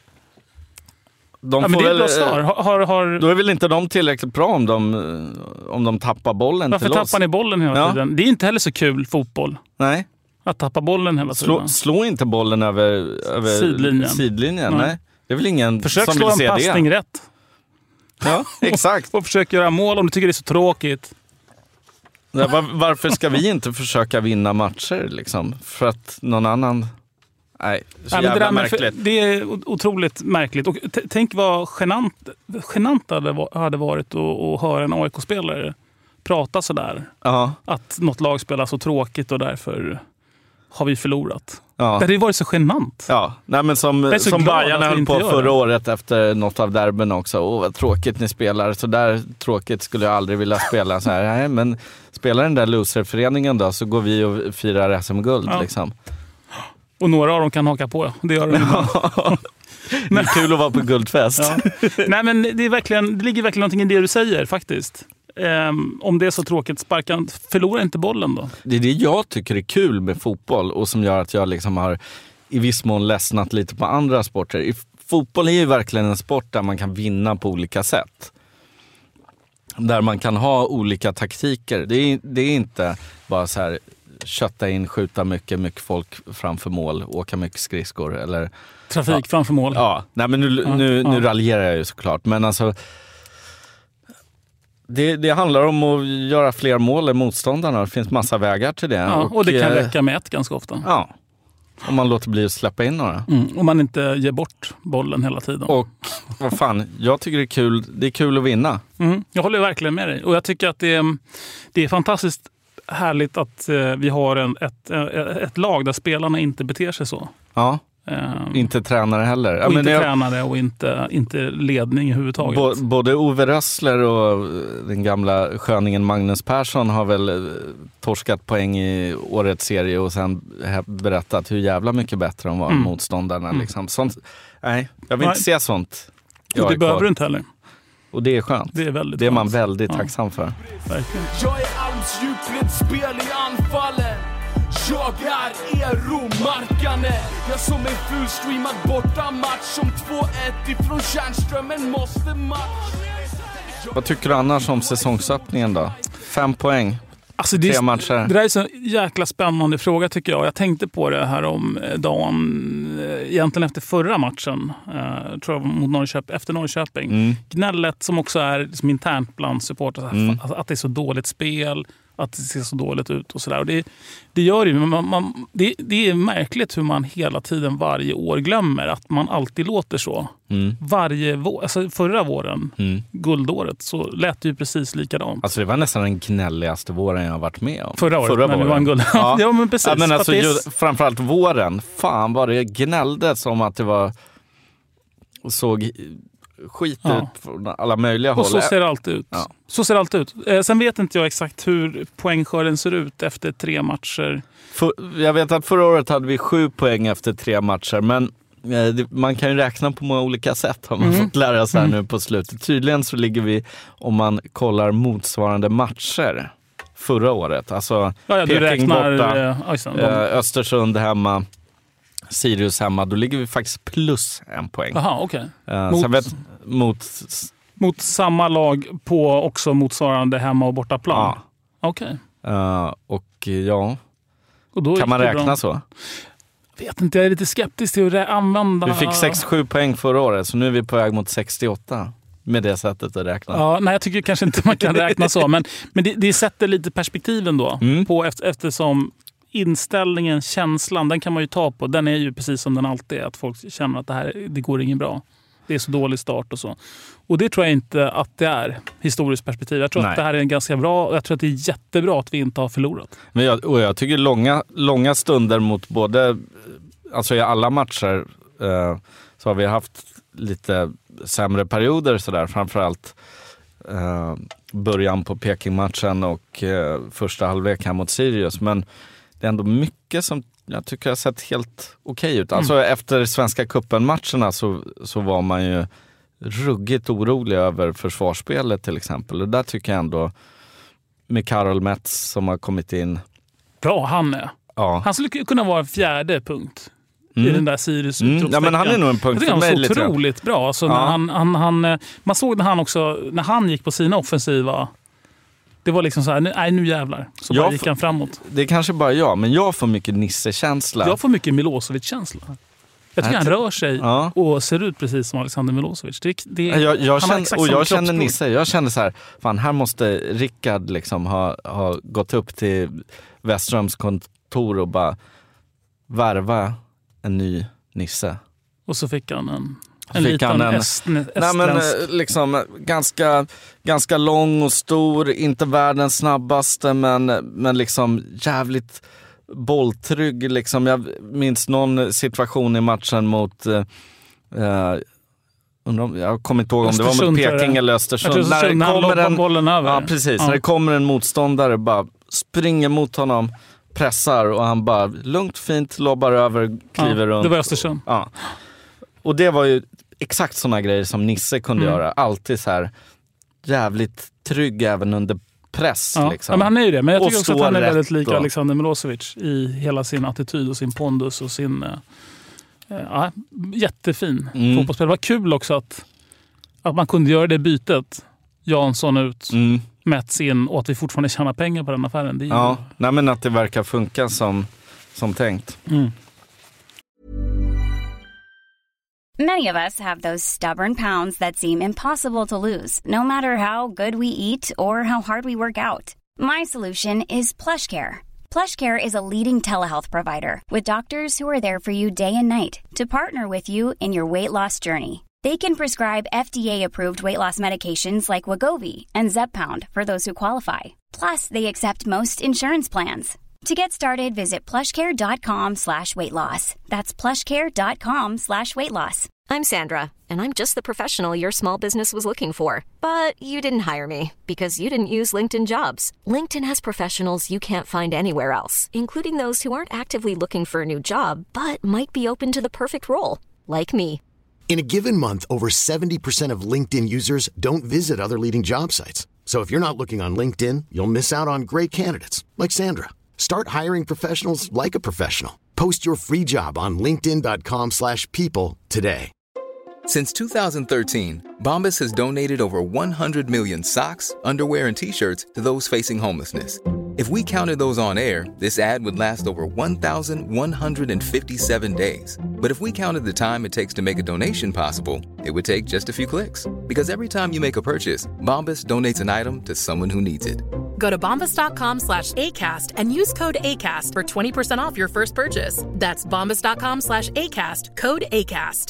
C: De
D: ja, men det är väl, bra svar. Har, har...
C: Då är väl inte de tillräckligt bra om de, om de tappar bollen
D: Varför
C: till oss.
D: Varför tappar ni bollen hela ja. tiden? Det är inte heller så kul fotboll.
C: Nej.
D: Att tappa bollen hela tiden.
C: Slå, slå inte bollen över, över
D: sidlinjen.
C: sidlinjen. Nej. Nej. Det är väl ingen
D: försök
C: som
D: vill se det.
C: Försök
D: slå en passning rätt.
C: Ja, exakt.
D: och, och försök göra mål om du tycker det är så tråkigt.
C: Nej, var, varför ska vi inte försöka vinna matcher liksom? För att någon annan... Nej, så
D: ja,
C: jävla
D: det,
C: märkligt.
D: För, det är otroligt märkligt. Och t- tänk vad genant, genant det hade varit att, att höra en A I K-spelare prata sådär.
C: Uh-huh.
D: Att något lag spelar så tråkigt och därför har vi förlorat.
C: Ja.
D: Det hade ju varit så genant.
C: Ja, nej, men som, som Bayern höll på förra det. året efter något av derben också. Åh, vad tråkigt ni spelar. Så där tråkigt skulle jag aldrig vilja spela. Så här, nej, men spelar den där loserföreningen då, så går vi och firar S M-guld
D: ja.
C: liksom.
D: Och några av dem kan haka på. Det gör de.
C: Det är kul att vara på guldfest.
D: Ja. Nej, men det, är verkligen, det ligger verkligen någonting i det du säger faktiskt. Um, om det är så tråkigt, sparka, förlora inte bollen då.
C: Det är det jag tycker är kul med fotboll och som gör att jag liksom har i viss mån ledsnat lite på andra sporter. I fotboll är ju verkligen en sport där man kan vinna på olika sätt. Där man kan ha olika taktiker. Det är, det är inte bara så här kötta in, skjuta mycket, mycket folk framför mål, åka mycket skridskor eller...
D: Trafik ja. framför mål.
C: Ja, nej men nu,
D: ja,
C: nu,
D: ja.
C: nu raljerar jag ju såklart. Men alltså, det, det handlar om att göra fler mål än motståndarna. Det finns massa vägar till det.
D: Ja, och, och det kan räcka med ett ganska ofta.
C: Ja, om man låter bli att släppa in några.
D: Mm, om man inte ger bort bollen hela tiden.
C: Och vad fan, jag tycker det är kul, det är kul att vinna.
D: Mm, jag håller verkligen med dig. Och jag tycker att det är, det är fantastiskt härligt att eh, vi har en, ett, ett lag där spelarna inte beter sig så.
C: Ja,
D: um,
C: inte tränare heller.
D: Och
C: ja, men
D: inte
C: jag,
D: tränare och inte, inte ledning överhuvudtaget.
C: Bo, både Ove Rössler och den gamla sköningen Magnus Persson har väl torskat poäng i årets serie och sen berättat hur jävla mycket bättre de var mm. motståndarna. Mm. Liksom. Sånt, nej, jag vill nej. inte se sånt.
D: Och det behöver du inte heller.
C: Och det är skönt.
D: Det är, väldigt
C: det är man
D: skönt.
C: väldigt
D: ja.
C: tacksam för.
D: Verkligen.
E: Jag är Alms djupled spel i anfallen. Jag är Eero-markane. Jag som en fullstreamad borta match som två ett ifrån Tjärnströmmen måste match.
C: Vad tycker du annars om säsongsöppningen då? Fem poäng.
D: Alltså det,
C: Tre matcher.
D: Det där är så en jäkla spännande fråga tycker jag. Jag tänkte på det här om dagen, egentligen efter förra matchen, eh, tror jag, mot Norrköping, efter Norrköping. Mm. Gnället som också är liksom internt bland supportrar, mm. att, att det är så dåligt spel, att det ser så dåligt ut och sådär. Det, det gör ju, men man, man, det, det är märkligt hur man hela tiden varje år glömmer att man alltid låter så. Mm. Varje vår, alltså förra våren, mm. guldåret, så lät det ju precis likadant.
C: Alltså det var nästan den gnälligaste våren jag har varit med om.
D: Förra året,
C: förra
D: när
C: våren.
D: det var en guld. Ja. ja, men precis.
C: Ja, men alltså,
D: det
C: är... framförallt våren, fan vad det gnällde som att det var såg skit ja. ut från alla möjliga håll.
D: Och så ser det alltid ut.
C: Ja.
D: Så ser det alltid ut. Eh, sen vet inte jag exakt hur poängskörden ser ut efter tre matcher.
C: För, jag vet att förra året hade vi sju poäng efter tre matcher, men eh, det, man kan ju räkna på många olika sätt har man mm. fått lära sig här mm. nu på slutet. Tydligen så ligger vi, om man kollar motsvarande matcher förra året, alltså
D: ja, ja, du
C: Peking
D: räknar,
C: borta,
D: eh, Aysen,
C: eh, Östersund hemma, Sirius hemma, då ligger vi faktiskt plus en poäng.
D: Jaha, okej. Okay.
C: Uh,
D: mot,
C: vet, mot...
D: mot samma lag på också motsvarande hemma- och bortaplan?
C: Ja.
D: Okej.
C: Okay. Uh, och ja,
D: och då
C: kan man räkna
D: bra.
C: så?
D: Jag vet inte, jag är lite skeptisk till att använda...
C: Vi fick sex sju poäng förra året, så nu är vi på väg mot sextioåtta med det sättet att räkna.
D: Ja, nej, jag tycker kanske inte man kan räkna så, men, men det, det sätter lite perspektiven då, mm. på efter, eftersom inställningen, känslan, den kan man ju ta på. Den är ju precis som den alltid är. Att folk känner att det här det går inget bra. Det är så dålig start och så. Och det tror jag inte att det är historiskt perspektiv. Jag tror Nej. att det här är en ganska bra, jag tror att det är jättebra att vi inte har förlorat.
C: Men jag, och jag tycker långa, långa stunder mot både, alltså i alla matcher eh, så har vi haft lite sämre perioder sådär, framförallt eh, början på Peking-matchen och eh, första halvlek här mot Sirius, men det är ändå mycket som jag tycker har sett helt okej ut. Alltså mm. efter Svenska cupen-matcherna så, så var man ju ruggigt orolig över försvarsspelet till exempel. Och där tycker jag ändå med Karol Metz som har kommit in.
D: Bra han är.
C: Ja.
D: Han skulle kunna vara en fjärde punkt
C: mm.
D: i den där Sirius
C: mm. Ja, men han är nog en punkt för mig.
D: Jag tycker han var så otroligt bra. Alltså,
C: ja.
D: när han, han, han, man såg när han också, när han gick på sina offensiva, det var liksom så här, nej nu jävlar. Så bara gick han framåt.
C: Det är kanske bara jag, men jag får mycket Nisse-känsla.
D: Jag får mycket Milosevic-känsla. Jag tycker han rör sig
C: ja.
D: och ser ut precis som Alexander Milosevic. Det, det,
C: jag jag känner, och jag känner
D: kroppsspråk.
C: Nisse. Jag känner så här, fan här måste Rickard liksom ha, ha gått upp till Weströms kontor och bara värva en ny Nisse.
D: Och så fick han en,
C: fick
D: en liten
C: en,
D: est,
C: nej, men, liksom, ganska, ganska lång och stor, inte världens snabbaste, men, men liksom jävligt bolltrygg. Liksom. Jag minns någon situation i matchen mot eh, undrar, jag kommer inte ihåg om det var mot Peking eller Östersund.
D: När det kommer en bollen över.
C: Ja, precis. Ja. När det kommer en motståndare bara springer mot honom, pressar och han bara lugnt fint lobbar över, kliver
D: ja,
C: runt.
D: Det var Östersund.
C: Ja. Och det var ju exakt såna grejer som Nisse kunde mm. göra. Alltid så här jävligt trygg även under press.
D: Ja.
C: Liksom.
D: Ja, men han är ju det. Men jag tycker
C: och
D: också att han är väldigt lik
C: och...
D: Alexander Milosevic i hela sin attityd och sin pondus och sin äh, ja, jättefin mm. fotbollsspelare. Det var kul också att, att man kunde göra det bytet. Jansson ut, mm. Metz in och att vi fortfarande tjänar pengar på den affären. Det är
C: ja,
D: ju...
C: nej, men att det verkar funka som, som tänkt.
D: Mm.
F: Many of us have those stubborn pounds that seem impossible to lose, no matter how good we eat or how hard we work out. My solution is PlushCare. PlushCare is a leading telehealth provider with doctors who are there for you day and night to partner with you in your weight loss journey. They can prescribe F D A-approved weight loss medications like Wegovy and Zepbound for those who qualify. Plus, they accept most insurance plans. To get started, visit plushcare.com slash weight loss. That's plushcare.com slash weight loss.
G: I'm Sandra, and I'm just the professional your small business was looking for. But you didn't hire me because you didn't use LinkedIn Jobs. LinkedIn has professionals you can't find anywhere else, including those who aren't actively looking for a new job, but might be open to the perfect role, like me.
A: In a given month, over seventy percent of LinkedIn users don't visit other leading job sites. So if you're not looking on LinkedIn, you'll miss out on great candidates like Sandra. Start hiring professionals like a professional. Post your free job on linkedin dot com slash people today.
H: Since two thousand thirteen, Bombas has donated over one hundred million socks, underwear, and T-shirts to those facing homelessness. If we counted those on air, this ad would last over one thousand one hundred fifty-seven days. But if we counted the time it takes to make a donation possible, it would take just a few clicks. Because every time you make a purchase, Bombas donates an item to someone who needs it.
I: Go to bombas.com slash ACAST and use code ACAST for twenty percent off your first purchase. That's bombas.com slash ACAST, code ACAST.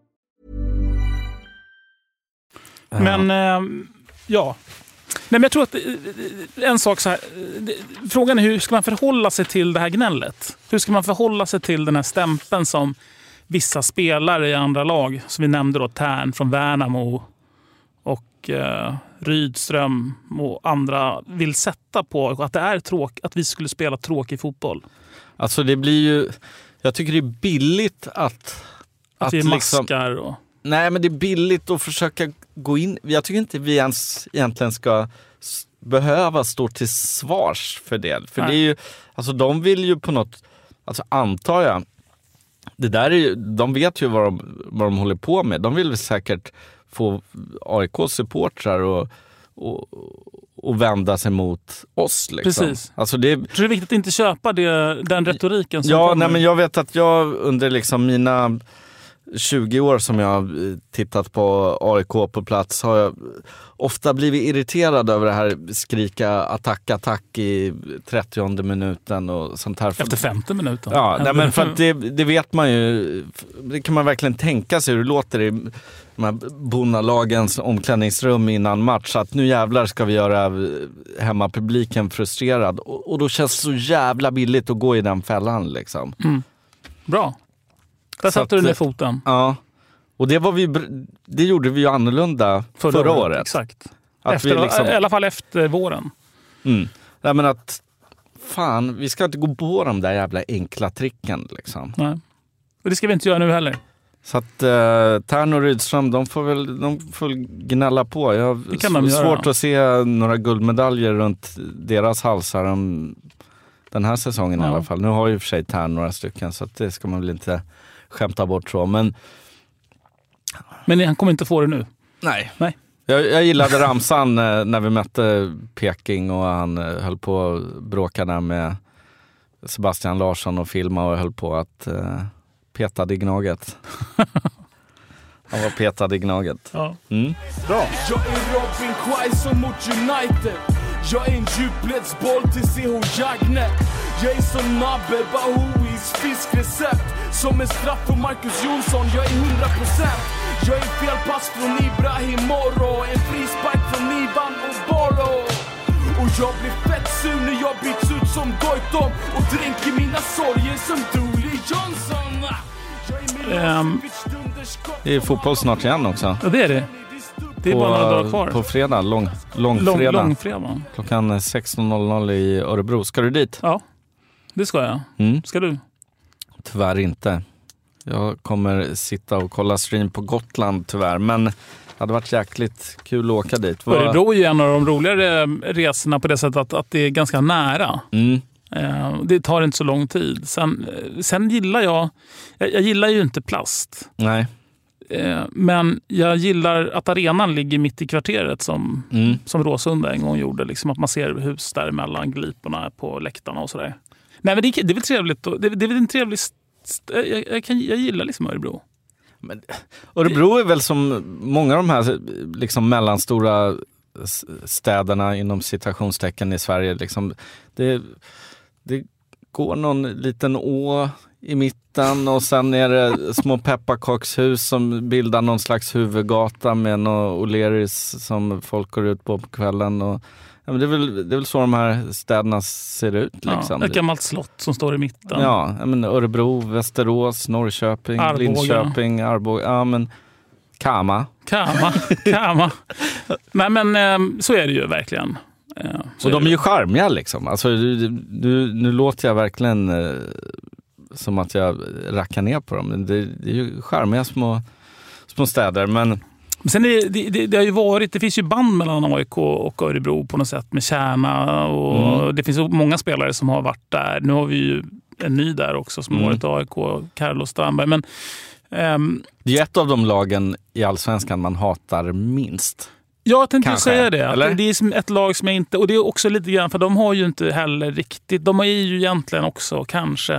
D: Men äh, ja, nej, men jag tror att en sak så här, frågan är hur ska man förhålla sig till det här gnället? Hur ska man förhålla sig till den här stämpeln som vissa spelare i andra lag, som vi nämnde då, Tern från Värnamo och eh, Rydström och andra vill sätta på att det är tråk, att vi skulle spela tråkig fotboll.
C: Alltså det blir ju, jag tycker det är billigt att
D: att, att vi
C: liksom,
D: maskar och...
C: Nej, men det är billigt att försöka gå in. Jag tycker inte vi ens egentligen ska behöva stå till svars för det. För nej. Det är ju, alltså de vill ju på något, alltså antar jag, det där är ju, de vet ju vad de, vad de håller på med. De vill säkert få A I K-supportrar och, och, och vända sig mot oss. Liksom.
D: Precis.
C: Alltså det,
D: jag tror det är viktigt att inte köpa det, den retoriken. Som
C: ja, nej, men jag vet att jag under liksom mina tjugo år som jag har tittat på A I K på plats har jag ofta blivit irriterad över det här skrika attack, attack i trettionde minuten och sånt här.
D: Efter femte minuten?
C: Ja, nej, men för att det, det vet man ju, det kan man verkligen tänka sig hur det låter i de här bonnalagens omklädningsrum innan match, att nu jävlar ska vi göra hemmapubliken frustrerad, och, och då känns det så jävla billigt att gå i den fällan liksom.
D: Mm. Bra. Där satte du ner foten.
C: Ja. Och det, var vi, det gjorde vi ju annorlunda förra, förra året. året.
D: Exakt.
C: Att
D: efter,
C: vi liksom,
D: I alla fall efter våren.
C: Mm. Ja, men att fan, vi ska inte gå på de där jävla enkla tricken liksom.
D: Nej. Och det ska vi inte göra nu heller.
C: Så att eh, Tern och Rydström, de får väl de får gnälla på. Jag har svårt att se några guldmedaljer runt deras halsar om den här säsongen ja. i alla fall. Nu har ju för sig Tern några stycken, så att det ska man väl inte skämta bort så. Men,
D: men han kommer inte få det nu?
C: Nej.
D: Nej.
C: Jag, jag gillade ramsan eh, när vi mötte Peking och han eh, höll på att bråka där med Sebastian Larsson och filma och höll på att eh, petade i Gnaget. Han var petad i Gnaget.
D: Ja.
C: Mm. Bra.
E: Jag är Robin Quaison mot United. Jag är en djupledsboll till C H Jagner. Jag är som Nabbe Bahois fiskrecept. Som en straff för Marcus Jonsson. Jag är hundra procent. Jag är felpass från Ibrahim Moro. En frispark från Ivan och Boro. Och jag blir fett sur när jag byts ut som Goitom. Och dränker mina sorger som Dooley Johnson.
D: Um,
C: det är fotboll snart igen också.
D: Ja, det är det. Det är
C: på,
D: bara några dagar kvar.
C: På fredag, lång, långfredag.
D: Lång, långfredag.
C: Klockan sexton noll noll i Örebro. Ska du dit?
D: Ja, det ska jag.
C: Mm.
D: Ska du?
C: Tyvärr inte. Jag kommer sitta och kolla stream på Gotland tyvärr. Men det hade varit jäkligt kul att åka dit. Var...
D: Örebro är ju en av de roligare resorna på det sättet att, att det är ganska nära.
C: Mm.
D: Det tar inte så lång tid. Sen, sen gillar jag, jag... Jag gillar ju inte plast.
C: Nej.
D: Men jag gillar att arenan ligger mitt i kvarteret som, mm. som Råsunda en gång gjorde. Liksom att man ser hus där mellan gliporna på läktarna och sådär. Nej, men det är, det är väl trevligt. Det är, det är väl en trevlig... Jag, jag, kan, jag gillar liksom Örebro.
C: Men Örebro är väl som många av de här liksom mellanstora städerna inom citationstecken i Sverige. Liksom, det, det går någon liten å i mitten och sen är det små pepparkakshus som bildar någon slags huvudgata med några O'Learys som folk går ut på på kvällen. Och, ja, men det, är väl, det är väl så de här städerna ser ut. Liksom.
D: Ja, ett gammalt slott som står i mitten.
C: Ja, jag men Örebro, Västerås, Norrköping,
D: Arboga.
C: Linköping, Arboga. Ja, men Kama.
D: Kama, Kama. Nej, men så är det ju verkligen. Så
C: och de är ju charmiga liksom. Alltså, nu, nu låter jag verkligen eh, som att jag rackar ner på dem. Det, det är ju charmiga små, små städer, men...
D: Sen det, det, det har ju varit, det finns ju band mellan A I K och Örebro på något sätt med Kärna och mm. det finns ju många spelare som har varit där. Nu har vi ju en ny där också som mm. har varit A I K, Carlos Strandberg. Men, um,
C: det är ett av de lagen i Allsvenskan man hatar minst.
D: Jag tänkte
C: Kanske,
D: säga det.
C: eller?
D: Det är som ett lag som jag inte... Och det är också lite grann, för de har ju inte heller riktigt... De är ju egentligen också kanske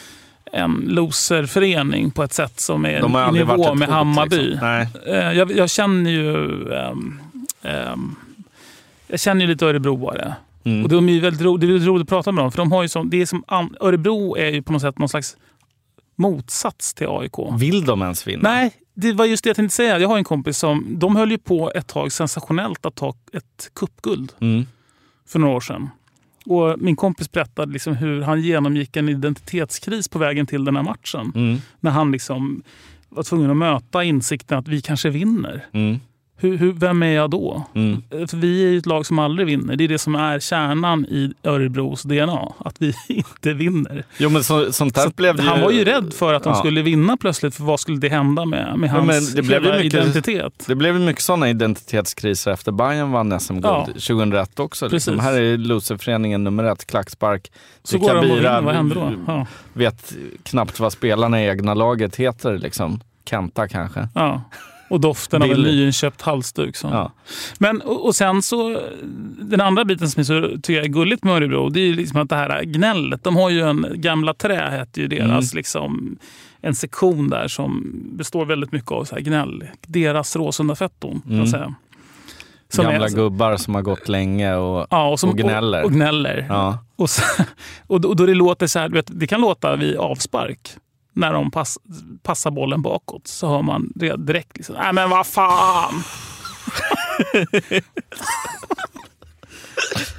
D: en loserförening på ett sätt som är i nivå med Hammarby. Liksom. Nej. Jag, jag känner ju... Um, um, jag känner ju lite Örebroare. Mm. Och de är ju väldigt ro, det är väldigt roligt att prata med dem. För de har ju som, det är som, Örebro är ju på något sätt någon slags motsats till A I K.
C: Vill de ens vinna?
D: Nej, det var just det jag tänkte säga. Jag har en kompis som, de höll ju på ett tag sensationellt att ta ett cupguld mm. för några år sedan. Och min kompis berättade liksom hur han genomgick en identitetskris på vägen till den här matchen. Mm. När han liksom var tvungen att möta insikten att vi kanske vinner. Mm. Hur, hur, vem är jag då? Mm. För vi är ju ett lag som aldrig vinner. Det är det som är kärnan i Örebros D N A. Att vi inte vinner.
C: Jo, men så, sånt så blev
D: han
C: ju...
D: var ju rädd för att de ja. skulle vinna plötsligt. För vad skulle det hända med, med hans
C: ja, det blev mycket,
D: identitet?
C: Det blev mycket sådana identitetskriser efter Bayern vann S M-guld ja. tjugohundraett också. Liksom. Här är loserföreningen nummer ett, klackspark.
D: Så går de och vinner. Vad händer då? Ja.
C: Vet knappt vad spelarna i egna laget heter. Liksom. Kenta kanske.
D: Ja. Och doften Bill. av en nyinköpt halsduk. Så. Ja. Men, och, och sen så, den andra biten som är så, tycker jag är gulligt med Örebro, det är ju liksom att det här gnället. De har ju en Gamla Trä, heter ju deras, mm. liksom, en sektion där som består väldigt mycket av så här gnäll. Deras Råsunda-fetton, kan jag säga.
C: Som gamla är, gubbar som har gått länge och,
D: ja, och, som,
C: och gnäller.
D: Och, och gnäller. Ja. Och, så, och, då, och då det låter så här, vet, det kan låta vid avspark. När de pass, passar bollen bakåt så hör man direkt liksom, nej men vad fan!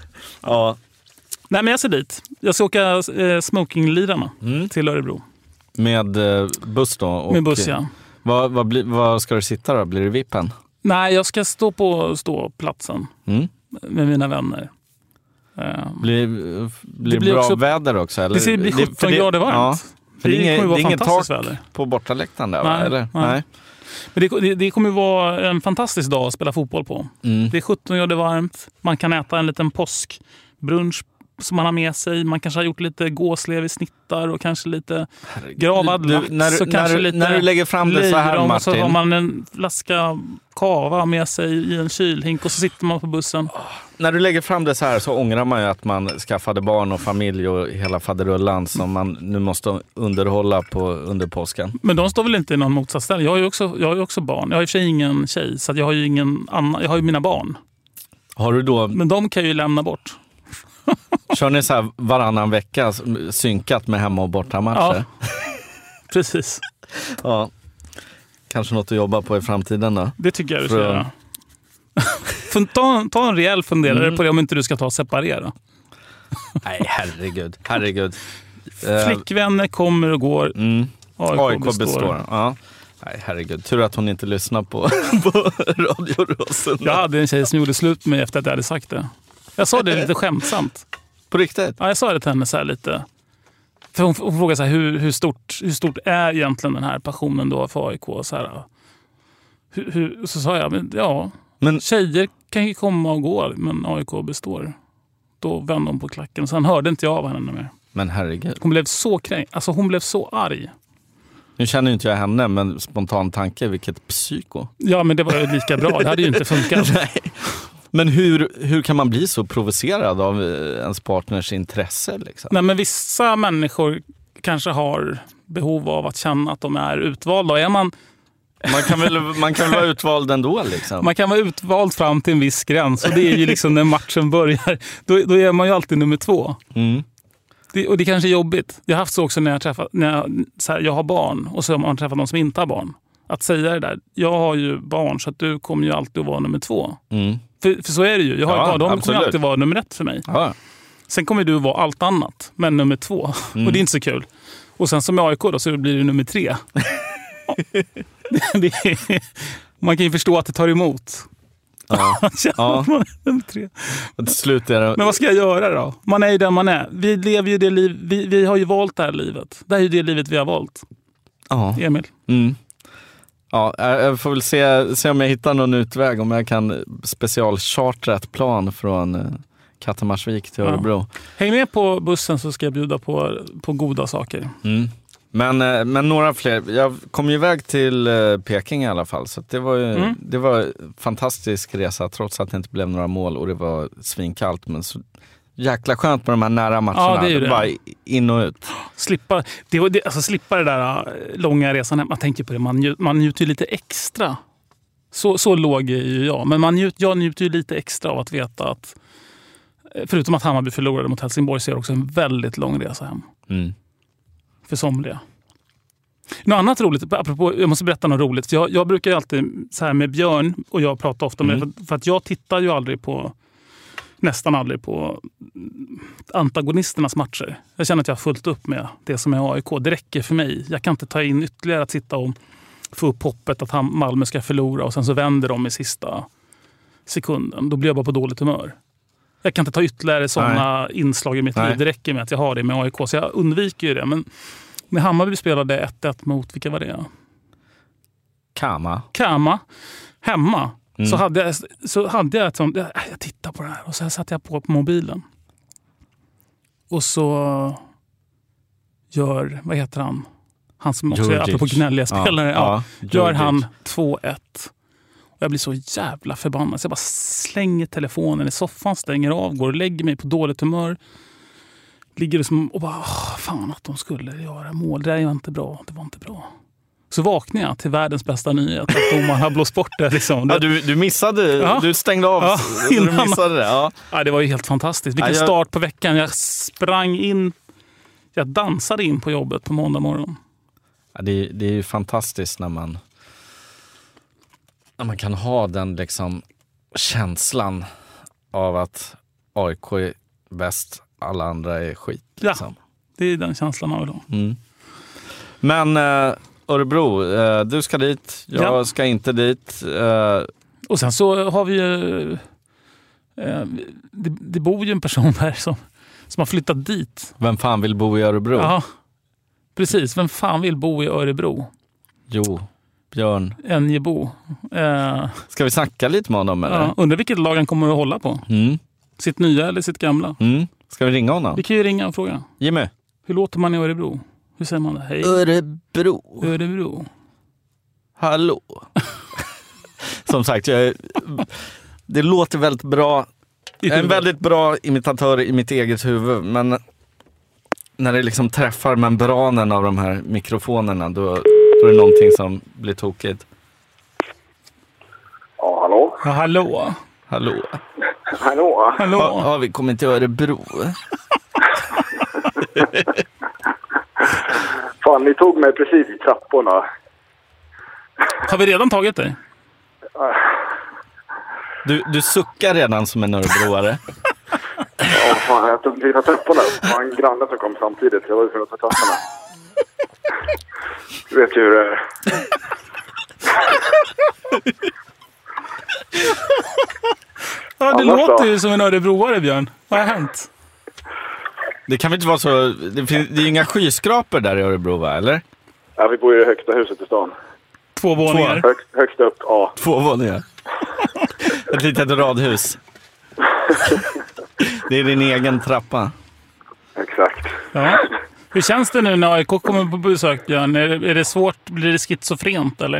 C: Ja.
D: Nej men jag ser dit. Jag ska åka eh, smokinglirarna mm. till Örebro.
C: Med eh, buss då? Och,
D: Med buss, ja.
C: Vad, vad, bli, vad ska du sitta då? Blir det vippen?
D: Nej, jag ska stå på ståplatsen
C: Mm.
D: med mina vänner.
C: Blir, blir det
D: blir
C: bra
D: också,
C: väder också? Eller?
D: Det blir sjutton
C: för det,
D: grader varmt.
C: Ja, för det, det är
D: kommer
C: inget
D: vara
C: tak
D: väder.
C: på bortaläktaren där,
D: nej,
C: va? Eller?
D: Nej. nej. Men det, det, det kommer vara en fantastisk dag att spela fotboll på. Mm. Det är sjutton grader varmt. Man kan äta en liten påskbrunch som man har med sig. Man kanske har gjort lite gåslev i snittar och kanske lite gravad lax.
C: När,
D: så
C: när,
D: kanske
C: du,
D: lite
C: när du lägger fram det så här, Martin.
D: Och så har man en flaska kava med sig i en kylhink och så sitter man på bussen.
C: När du lägger fram det så här så ångrar man ju att man skaffade barn och familj och hela faderullan som man nu måste underhålla på under påsken.
D: Men de står väl inte i någon motsatsställning. Jag har ju också, jag har ju också barn. Jag har i och för sig ingen tjej så jag har ju ingen annan. Jag har ju mina barn.
C: Har du då...
D: Men de kan ju lämna bort.
C: Kör ni så här varannan vecka synkat med hemma- och bortamatcher?
D: Ja, precis.
C: Ja. Kanske något att jobba på i framtiden då?
D: Det tycker jag du ska göra. ta, ta en rejäl funderare mm. på det om inte du ska ta och separera.
C: Nej, herregud. herregud.
D: Flickvänner kommer och går.
C: Mm.
D: A I K,
C: A I K består.
D: består.
C: Ja. Nej, herregud. Tur att hon inte lyssnar på, på Radio Råsunda.
D: Jag hade en tjej som gjorde slut med mig efter att jag hade sagt det. Jag sa det lite skämtsamt.
C: På riktigt?
D: Ja, jag sa det till henne så här lite. För hon, hon frågade så här, hur, hur, stort, hur stort är egentligen den här passionen då för A I K? Så, här, hur, hur, så sa jag, men, ja, men, tjejer kan ju komma och gå, men A I K består. Då vände hon på klacken. Sen hörde inte jag av henne mer.
C: Men herregud.
D: Hon blev så kränkt. Alltså hon blev så arg.
C: Nu känner ju inte jag henne, men spontan tanke, vilket psyko.
D: Ja, men det var ju lika bra. Det hade ju inte funkat.
C: Nej. Men hur, hur kan man bli så provocerad av ens partners intresse? Liksom?
D: Nej, men vissa människor kanske har behov av att känna att de är utvalda. Och är man...
C: Man kan väl, man kan väl vara utvald ändå? Liksom.
D: Man kan vara utvald fram till en viss gräns. Och det är ju liksom när matchen börjar. Då, då är man ju alltid nummer två.
C: Mm.
D: Det, och det kanske är jobbigt. Jag har haft så också när jag träffar, när jag, så här, jag har barn och så har man träffat någon som inte har barn. Att säga det där, jag har ju barn så att du kommer ju alltid att vara nummer två. Mm. För, för så är det ju. Jag har ja, barn, de absolut. kommer alltid vara nummer ett för mig. Ja. Sen kommer du vara allt annat, men nummer två. Mm. Och det är inte så kul. Och sen som i A I K då så blir det nummer tre. det är, man kan ju förstå att det tar emot.
C: Ja. ja.
D: Man är nummer tre.
C: Slut är det.
D: Men vad ska jag göra då? Man är ju där man är. Vi lever ju det liv, vi, vi har ju valt det här livet. Det här är ju det livet vi har valt.
C: Ja.
D: Emil.
C: Mm. Ja, jag får väl se, se om jag hittar någon utväg, om jag kan specialchartra ett plan från Kattemarsvik till Örebro.
D: Ja. Häng med på bussen så ska jag bjuda på, på goda saker.
C: Mm. Men, men några fler. Jag kom ju iväg till Peking i alla fall, så det var ju, mm. det var en fantastisk resa trots att det inte blev några mål och det var svinkallt, men så jäkla skönt på de här nära matcherna.
D: Ja, det är ju det.
C: Bara in och ut.
D: Slippa det, det, alltså slippa det där långa resan. Man tänker på det, man, njut, man njuter ju lite extra. Så, så låg är ju jag. Men man njut, jag njuter ju lite extra av att veta att förutom att Hammarby förlorade mot Helsingborg så är det också en väldigt lång resa hem. Mm. För somliga. Något annat roligt, apropå, jag måste berätta något roligt. Jag, jag brukar ju alltid så här med Björn och jag pratar ofta med mm. för, för att jag tittar ju aldrig på nästan aldrig på antagonisternas matcher. Jag känner att jag har fullt upp med det som är A I K. Det räcker för mig. Jag kan inte ta in ytterligare att sitta och få upp hoppet att Malmö ska förlora och sen så vänder de i sista sekunden. Då blir jag bara på dåligt humör. Jag kan inte ta ytterligare sådana inslag i mitt Nej. liv. Det räcker med att jag har det med A I K. Så jag undviker ju det. Men när Hammarby spelade ett ett mot, vilka var det?
C: Kama.
D: Kama. Hemma. Mm. Så, hade jag, så hade jag ett sånt, jag, jag tittar på det här och så här satte jag på, på mobilen. Och så gör, vad heter han? Han som också Djurdjic. är apropå gnälliga spelare. Ja, ja, gör han två ett. Och jag blir så jävla förbannad. Så jag bara slänger telefonen i soffan, stänger av, går och lägger mig på dåligt humör. Ligger liksom och bara, åh, fan att de skulle göra mål. Det är inte bra, det var inte bra. Så vaknar jag till världens bästa nyhet att domaren har blåst bort det. Liksom.
C: Ja, du, du missade, ja. du stängde av. Ja, du missade det. Ja.
D: Ja, det var ju helt fantastiskt. Vilken ja, jag... start på veckan. Jag sprang in, jag dansade in på jobbet på måndag morgon.
C: Ja, det, det är ju fantastiskt när man, när man kan ha den liksom känslan av att A I K är bäst, alla andra är skit. Liksom.
D: Ja, det är den känslan man vill ha. Mm.
C: Men uh, Örebro, uh, du ska dit, jag ja. ska inte dit. Uh...
D: Och sen så har vi ju... Uh, det, det bor ju en person här som, som har flyttat dit.
C: Vem fan vill bo i Örebro?
D: Ja, precis. Vem fan vill bo i Örebro?
C: Jo, Björn.
D: Enjebo. Uh,
C: ska vi snacka lite med honom eller?
D: Ja, undrar vilket lag han kommer att hålla på.
C: Mm.
D: Sitt nya eller sitt gamla?
C: Mm. Ska vi ringa honom?
D: Vi kan ju ringa och fråga.
C: Jimmy.
D: Hur låter man i Örebro? Hur säger man det? Hej.
C: Örebro.
D: Örebro.
C: Hallå. Som sagt, jag, det låter väldigt bra. Jag är en väldigt bra imitatör i mitt eget huvud. Men när det liksom träffar membranen av de här mikrofonerna, då, då är det någonting som blir tokigt.
J: Ja, hallå?
D: Ja, hallå.
C: Hallå.
J: Hallå.
D: Hallå.
C: Ja, har vi kommit till Örebro?
J: Fan, ni tog mig precis i trapporna.
D: Har vi redan tagit dig?
C: Du, du suckar redan som en örebroare.
J: Ja, fan, jag tog dina trapporna. Det var en granne som kom samtidigt. Jag var ju för att ta trapporna. Du vet ju hur det är.
D: Ja, det
J: Annars
D: låter
J: då?
D: ju som en örebroare, Björn. Vad har hänt?
C: Det kan väl inte vara så... Det, finns, det är inga skyskrapor där i Örebro, va? Eller?
J: Ja, vi bor i det högsta huset i stan.
D: Två våningar.
J: Högst, högst upp, ja.
C: Två våningar. Ett litet radhus. Det är din egen trappa.
J: Exakt.
D: Ja. Hur känns det nu när A I K kommer på besök, Björn? Är det, är det svårt? Blir det schizofrent, eller?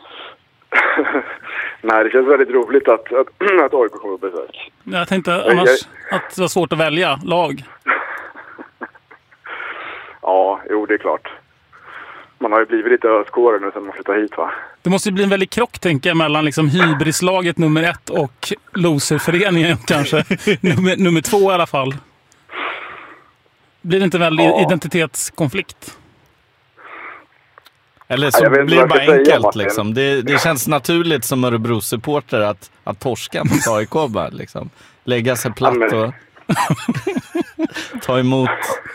J: Nej, det känns väldigt roligt att, att, att A I K kommer på besök.
D: Jag tänkte annars jag... att det var svårt att välja lag.
J: Ja, jo, det är klart. Man har ju blivit lite öskåre nu sen man flyttade hit, va?
D: Det måste ju bli en väldigt krock, tänker jag, mellan liksom hybrislaget nummer ett och loserföreningen kanske. nummer, nummer två i alla fall. Blir det inte en väldigt ja. identitetskonflikt?
C: Eller så ja, blir det bara enkelt, säga, liksom. Det, det känns naturligt som Örebro-supporter att, att torska mot A I K bara, liksom. Lägga sig platt ja, men... och ta emot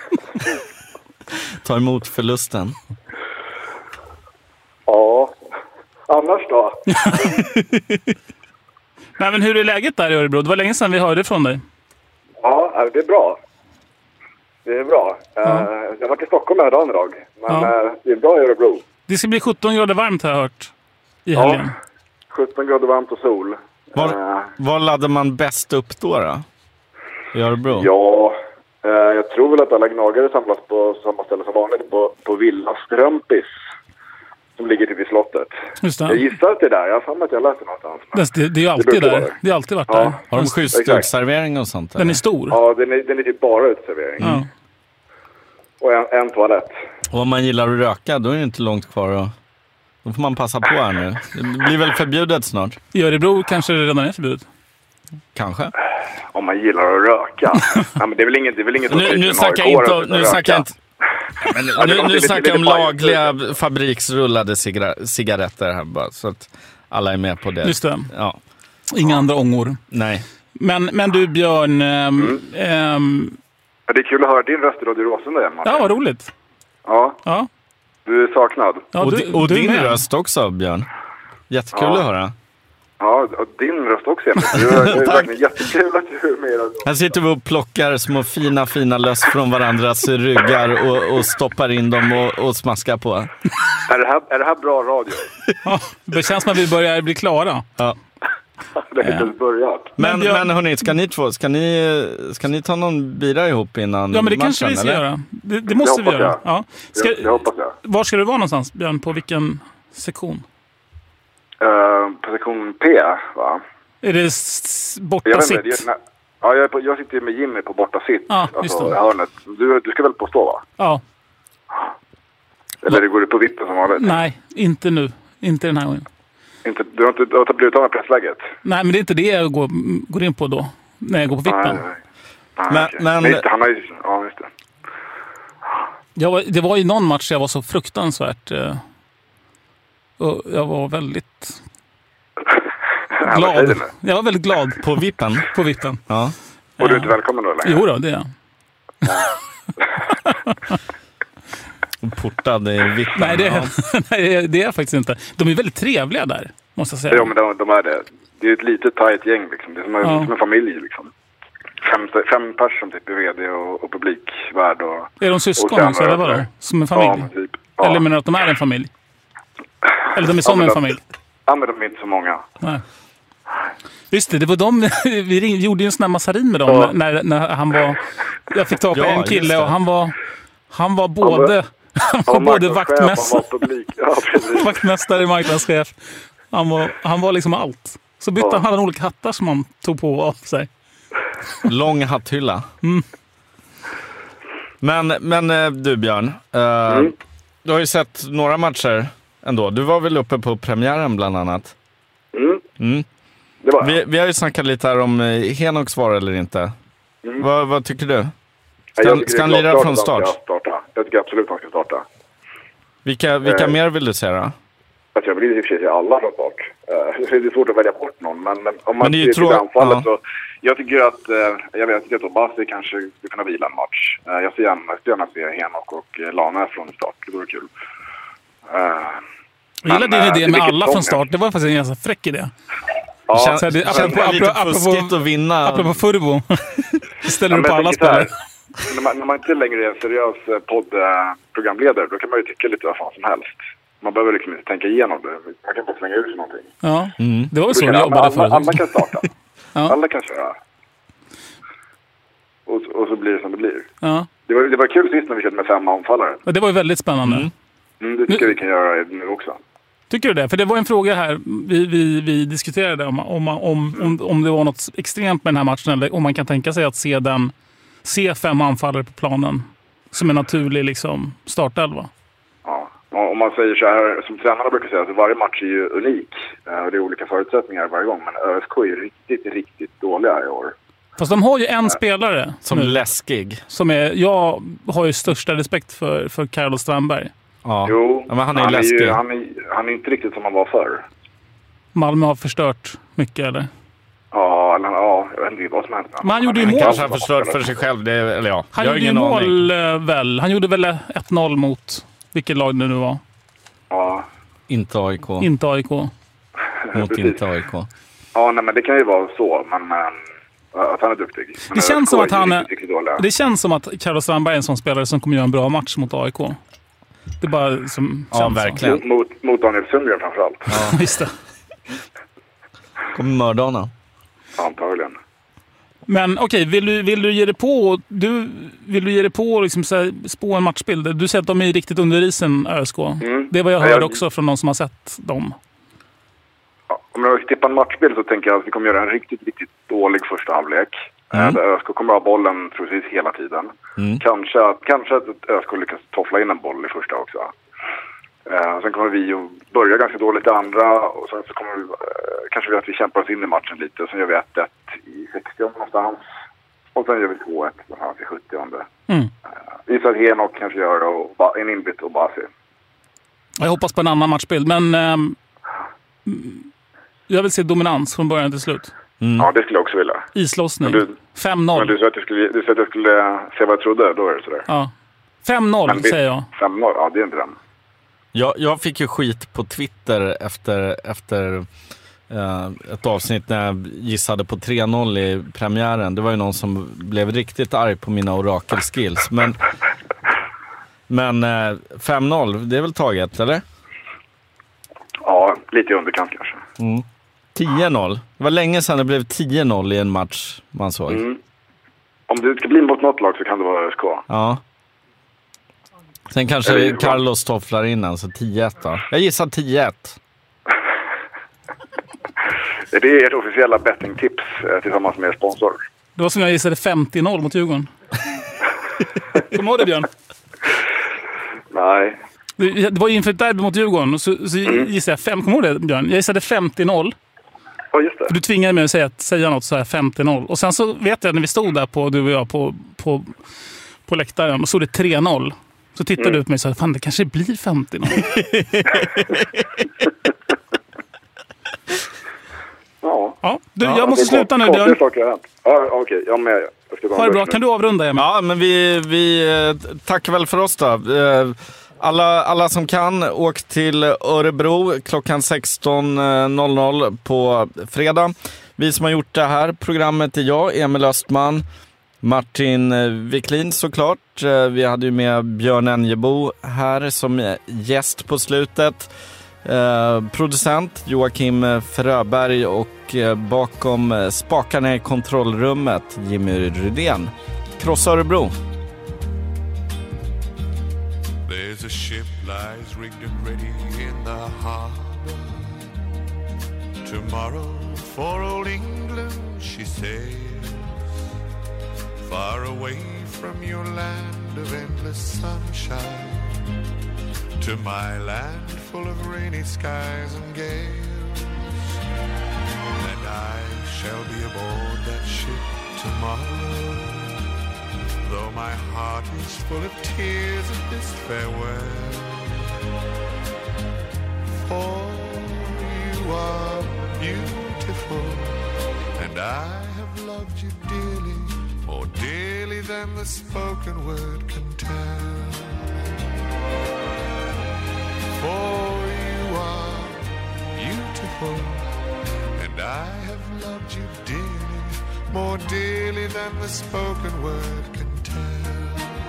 C: ta emot förlusten.
J: Ja, annars då?
D: Nej, men hur är läget där i Örebro? Det var länge sedan vi hörde från dig.
J: Ja, det är bra. Det är bra. Ja. Jag var till Stockholm här dagen idag. Men ja. Det är bra i Örebro.
D: Det ska bli sjutton grader varmt, har jag hört, i helgen.
J: Ja, sjutton grader varmt och sol.
C: Var, uh, var laddar man bäst upp då, då? I Örebro?
J: Ja, uh, jag tror väl att alla gnagare samlas på samma ställe som vanligt. På, på Villa Strömpis. Som ligger till vid slottet.
D: Just det.
J: Jag gissar att det är där. Jag har samma att jag läser någonstans.
D: Det, det är ju alltid det där. Där. Det har alltid varit ja. där.
C: Har de schysst utservering och sånt?
D: Den eller? Är stor.
J: Ja, den är, den är typ bara utservering.
D: Mm.
J: Och en, en toalett.
C: Och om man gillar att röka, då är det inte långt kvar. Och då får man passa på här nu. Det blir väl förbjudet snart?
D: I Örebro kanske det redan är förbjudet.
C: Kanske.
J: Om man gillar att röka. Ja, men det är väl inget, det är väl inget som
C: nu, nu snackar jag inte... Nu snackar jag inte... Men, ja, nu nu snackar jag om lagliga fabriksrullade cigar- cigaretter här bara, så att alla är med på det.
D: Just det.
C: Ja.
D: Inga andra ångor.
C: Nej.
D: Men, men du, Björn... Ähm,
J: mm.
D: ähm,
J: ja, det är kul att höra din röst i Radio Råsunda igen,
D: ja, vad roligt.
J: Ja.
D: ja.
J: Du är saknad.
C: Ja, och du, och du din med. Röst också, Björn. Jättekul ja. att höra.
J: Ja, och din röst också. Det är verkligen jättekul att du är med.
C: Här sitter vi och plockar små fina, fina löss från varandras ryggar och, och stoppar in dem och, och smaskar på.
J: Är det här, är det här bra radio?
D: Ja, det känns som att vi börjar bli klara.
C: Ja.
J: Det är inte börjat.
C: Men, men, men hörni, ska ni två, ska ni, ska ni ta någon bira ihop innan
D: Ja, men det
C: matchen,
D: kanske vi ska
C: eller?
D: göra. Det, det måste vi göra. Ja. Ska,
J: jag, jag hoppas jag.
D: Var ska du vara någonstans, Björn? På vilken sektion?
J: Uh, på sektion P, va?
D: Är det s- borta
J: jag
D: sitt?
J: Inte, jag, ja, jag, är på, jag sitter med Jimmy på borta sitt.
D: Ah,
J: alltså hörnet. Du, du ska väl på stå, va?
D: Ja.
J: Eller det går du på vippen som vanligt?
D: Nej, inte nu. Inte den här gången.
J: Inte, du har inte du har blivit av med pressläget?
D: Nej, men det är inte det jag går, går in på då. När jag går på vippen.
J: Nej, nej. nej
C: men,
J: okay.
C: men...
J: Nej, han har ju... Ja, just det.
D: Jag var, det var i någon match jag var så fruktansvärt... Eh, och jag var väldigt... glad. Jag var väldigt glad.
C: På vippen?
D: På vippen.
C: Ja.
J: Och du är inte välkommen då längre?
D: Jo då, det är jag.
C: Portad i vitt.
D: Nej, det är, nej, det är faktiskt inte. De är väldigt trevliga där, måste jag säga.
J: Ja, men de, de är det. Det är ett litet tajt gäng liksom. Det är som, ja. som en familj liksom. Fem, fem personer typ i vd och, och publikvärd. Och,
D: är de syskon och eller vadå? Som en familj? Ja, typ. Ja. Eller menar att de är en familj? Eller de är som ja, en
J: de,
D: familj?
J: Ja, men de är inte så många.
D: Nej. Just det, det var de, vi ring, gjorde ju en sån här massarin med dem ja. när, när han var, jag fick ta på ja, en kille och han var, han var både, han var, han var både vaktmästare, ja, vaktmästare, marknadschef, han var, han var liksom allt. Så bytte ja. han, hade olika hattar som han tog på av sig.
C: Lång hatthylla.
D: Mm.
C: Men, men du Björn, uh, mm. du har ju sett några matcher ändå. Du var väl uppe på premiären bland annat?
J: Mm.
C: Mm.
J: Det var
C: vi, vi har ju snackat lite här om Henoks var eller inte. Mm. Vad, vad tycker du? Ska,
J: jag tycker
C: ska han lira från start?
J: Starta. Jag tycker absolut att han ska starta.
C: Vilka, vilka eh, mer vill du säga då?
J: Alltså jag vill i och för sig säga alla från start. Uh, det är svårt att välja bort någon. Men, men om man
C: men det är ju
J: ser till anfallet
C: ja.
J: så... Jag tycker att, uh, jag vet att Obasi kanske skulle kunna vila en match. Uh, jag ser gärna, gärna se Henok och uh, Lana från start. Det vore kul. Uh,
D: jag gillar din idé med alla från start. Det var faktiskt en ganska fräck idé.
C: Ja, känns, det, det känns apropå, lite fuskigt att vinna.
D: Apropå Furbo. Ställer ja, du på alla spelare.
J: När man, när man inte längre är en seriös poddprogramledare, då kan man ju tycka lite vad fan som helst. Man behöver liksom inte tänka igenom det. Man kan bara slänga ut sig någonting.
D: Ja, mm. det var väl så vi jobbade förut.
J: Alla, alla kan starta.
D: Ja.
J: Alla kan köra. Och, och så blir det som det blir.
D: Ja.
J: Det var, det var kul sist när vi körde med fem anfallare.
D: Och det var ju väldigt spännande.
J: Mm. Mm, det tycker jag vi kan göra nu också.
D: Tycker du det? För det var en fråga här vi, vi, vi diskuterade om, om, om, om, om det var något extremt med den här matchen eller om man kan tänka sig att se den se fem anfallare på planen som en naturlig liksom, startelva.
J: Ja, om man säger så här som tränarna brukar säga så varje match är ju unik och det är olika förutsättningar varje gång men ÖSK är ju riktigt, riktigt dåliga i år.
D: Fast de har ju en spelare
C: som
D: nu,
C: läskig.
D: Som är, jag har ju största respekt för, för Carlos Strandberg.
C: Ja.
J: Jo,
C: ja, men han är
J: han
C: läskig.
J: Är ju, han, är, han är inte riktigt som han var förr.
D: Malmö har förstört mycket, eller?
J: Ja, eller, ja jag vet inte vad som hänt.
D: Men han gjorde ju mål.
C: Kanske har förstört för sig själv. Det, eller ja,
D: han gjorde ju mål aning. väl. Han gjorde väl ett noll mot vilket lag det nu var?
J: Ja.
C: Inte A I K.
D: Inte A I K.
C: Mot inte A I K.
J: Ja, nej, men det kan ju vara så. Men, men att han är duktig. Men
D: det känns som att han är...
J: är
D: det känns som att Carlos Strandberg är en sån spelare som kommer göra en bra match mot A I K. Det är bara som...
C: Ja, verkligen.
J: Mot, mot, mot Daniel Sundgren framförallt.
C: Ja,
D: visst det.
C: Kommer mörda honom.
J: Antagligen.
D: Men okej, okay, vill, du, vill du ge dig på du, vill du ge dig på liksom, så här, spå en matchbild? Du säger att de är riktigt under isen, ÖSK. Mm. Det är vad jag hörde också från någon som har sett dem.
J: Ja, om jag tippar en matchbild så tänker jag att vi kommer göra en riktigt, riktigt dålig första halvlek. Mm. ÖSK kommer ha bollen precis hela tiden. Mm. Kanske, kanske att ÖSK lyckas toffla in en boll i första också. Uh, sen kommer vi att börja ganska dåligt i andra och sen så kommer vi, uh, kanske vi att vi kämpar oss in i matchen lite och sen gör vi ett ett i sextio någonstans och sen gör vi två ett någonstans i sjuttio. Mm. Uh, vi ser att Henok kanske gör och ba, en inbytt och Obasi.
D: Jag hoppas på en annan matchbild men um, jag vill se dominans från början till slut.
J: Mm. Ja, det skulle jag också vilja.
D: Islossning. Du, fem noll.
J: Men du sa att du skulle, du sa att jag skulle se vad jag trodde, då är det sådär.
D: Ja. fem noll men, säger jag.
J: fem noll, ja det är inte den.
C: Jag, jag fick ju skit på Twitter efter, efter uh, ett avsnitt när jag gissade på tre noll i premiären. Det var ju någon som blev riktigt arg på mina orakelskills. Men, men uh, fem noll, det är väl taget, eller?
J: Ja, lite i underkant kanske.
C: Mm. tio noll. Det var länge sedan det blev tio noll i en match man såg.
J: Mm. Om det ska bli mot något lag så kan det vara ÖSK.
C: Ja. Sen kanske Carlos tofflar in en, så tio ett då. Jag gissar tio ett.
J: Det är ert officiella bettingtips tillsammans med sponsor.
D: Det var som jag gissade femtio noll mot Djurgården. Kommer du ihåg det, Björn?
J: Nej.
D: Det, det var inför ett derby mot Djurgården. Så, så mm. gissade jag fem. Kommer du ihåg det, Björn? Jag gissade femtio noll.
J: Ja, just det.
D: Du tvingade mig att säga, att säga något så här femtio noll. Och sen så vet jag när vi stod där på, du och jag på, på, på läktaren och så det tre noll. Så tittade mm. du på mig och sa, fan det kanske blir femtio noll.
J: ja.
D: ja. Du, jag ja, måste sluta nu, Björn.
J: Ja, okej. Okay. Jag med. Jag ska
D: ha det bra. Kan du avrunda, Emil?
C: Ja, men vi, vi tackar väl för oss då. Alla, alla som kan, åk till Örebro klockan sexton noll noll på fredag. Vi som har gjort det här programmet är jag, Emil Östman, Martin Wiklin såklart. Vi hade ju med Björn Enjebo här som gäst på slutet. Eh, producent Joakim Fröberg och eh, bakom spakarna i kontrollrummet Jimmy Rydén. Krossa Örebro.
K: There's a ship lies rigged and ready in the harbor. Tomorrow for old England she sails, far away from your land of endless sunshine, to my land full of rainy skies and gales. And I shall be aboard that ship tomorrow, though my heart is full of tears at this farewell. For you are beautiful, and I have loved you dearly, more dearly than the spoken word can tell. For you are beautiful, and I have loved you dearly, more dearly than the spoken word can tell.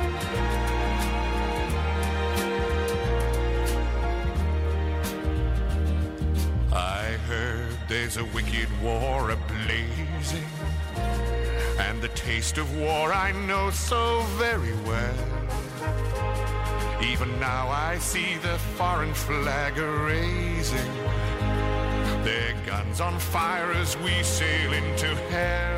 K: I heard there's a wicked war a-blazing, and the taste of war I know so very well. Even now I see the foreign flag a-raising, their guns on fire as we sail into hell.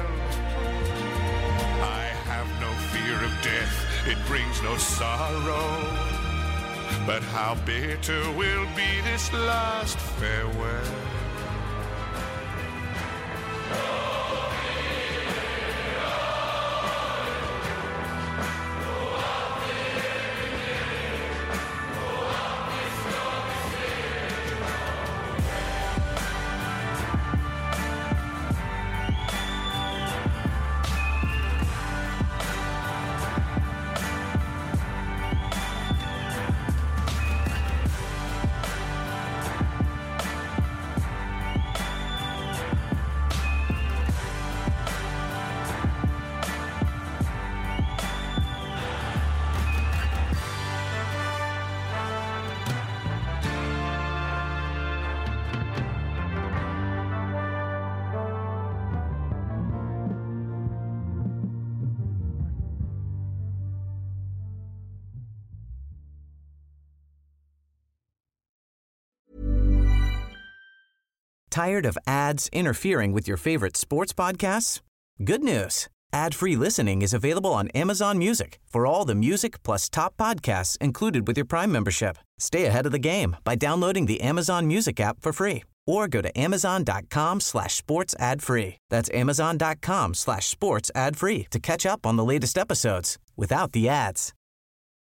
K: I have no fear of death, it brings no sorrow, but how bitter will be this last farewell.
B: Tired of ads interfering with your favorite sports podcasts? Good news. Ad-free listening is available on Amazon Music for all the music plus top podcasts included with your Prime membership. Stay ahead of the game by downloading the Amazon Music app for free or go to amazon.com slash sports ad free. That's amazon.com slash sports ad free to catch up on the latest episodes without the ads.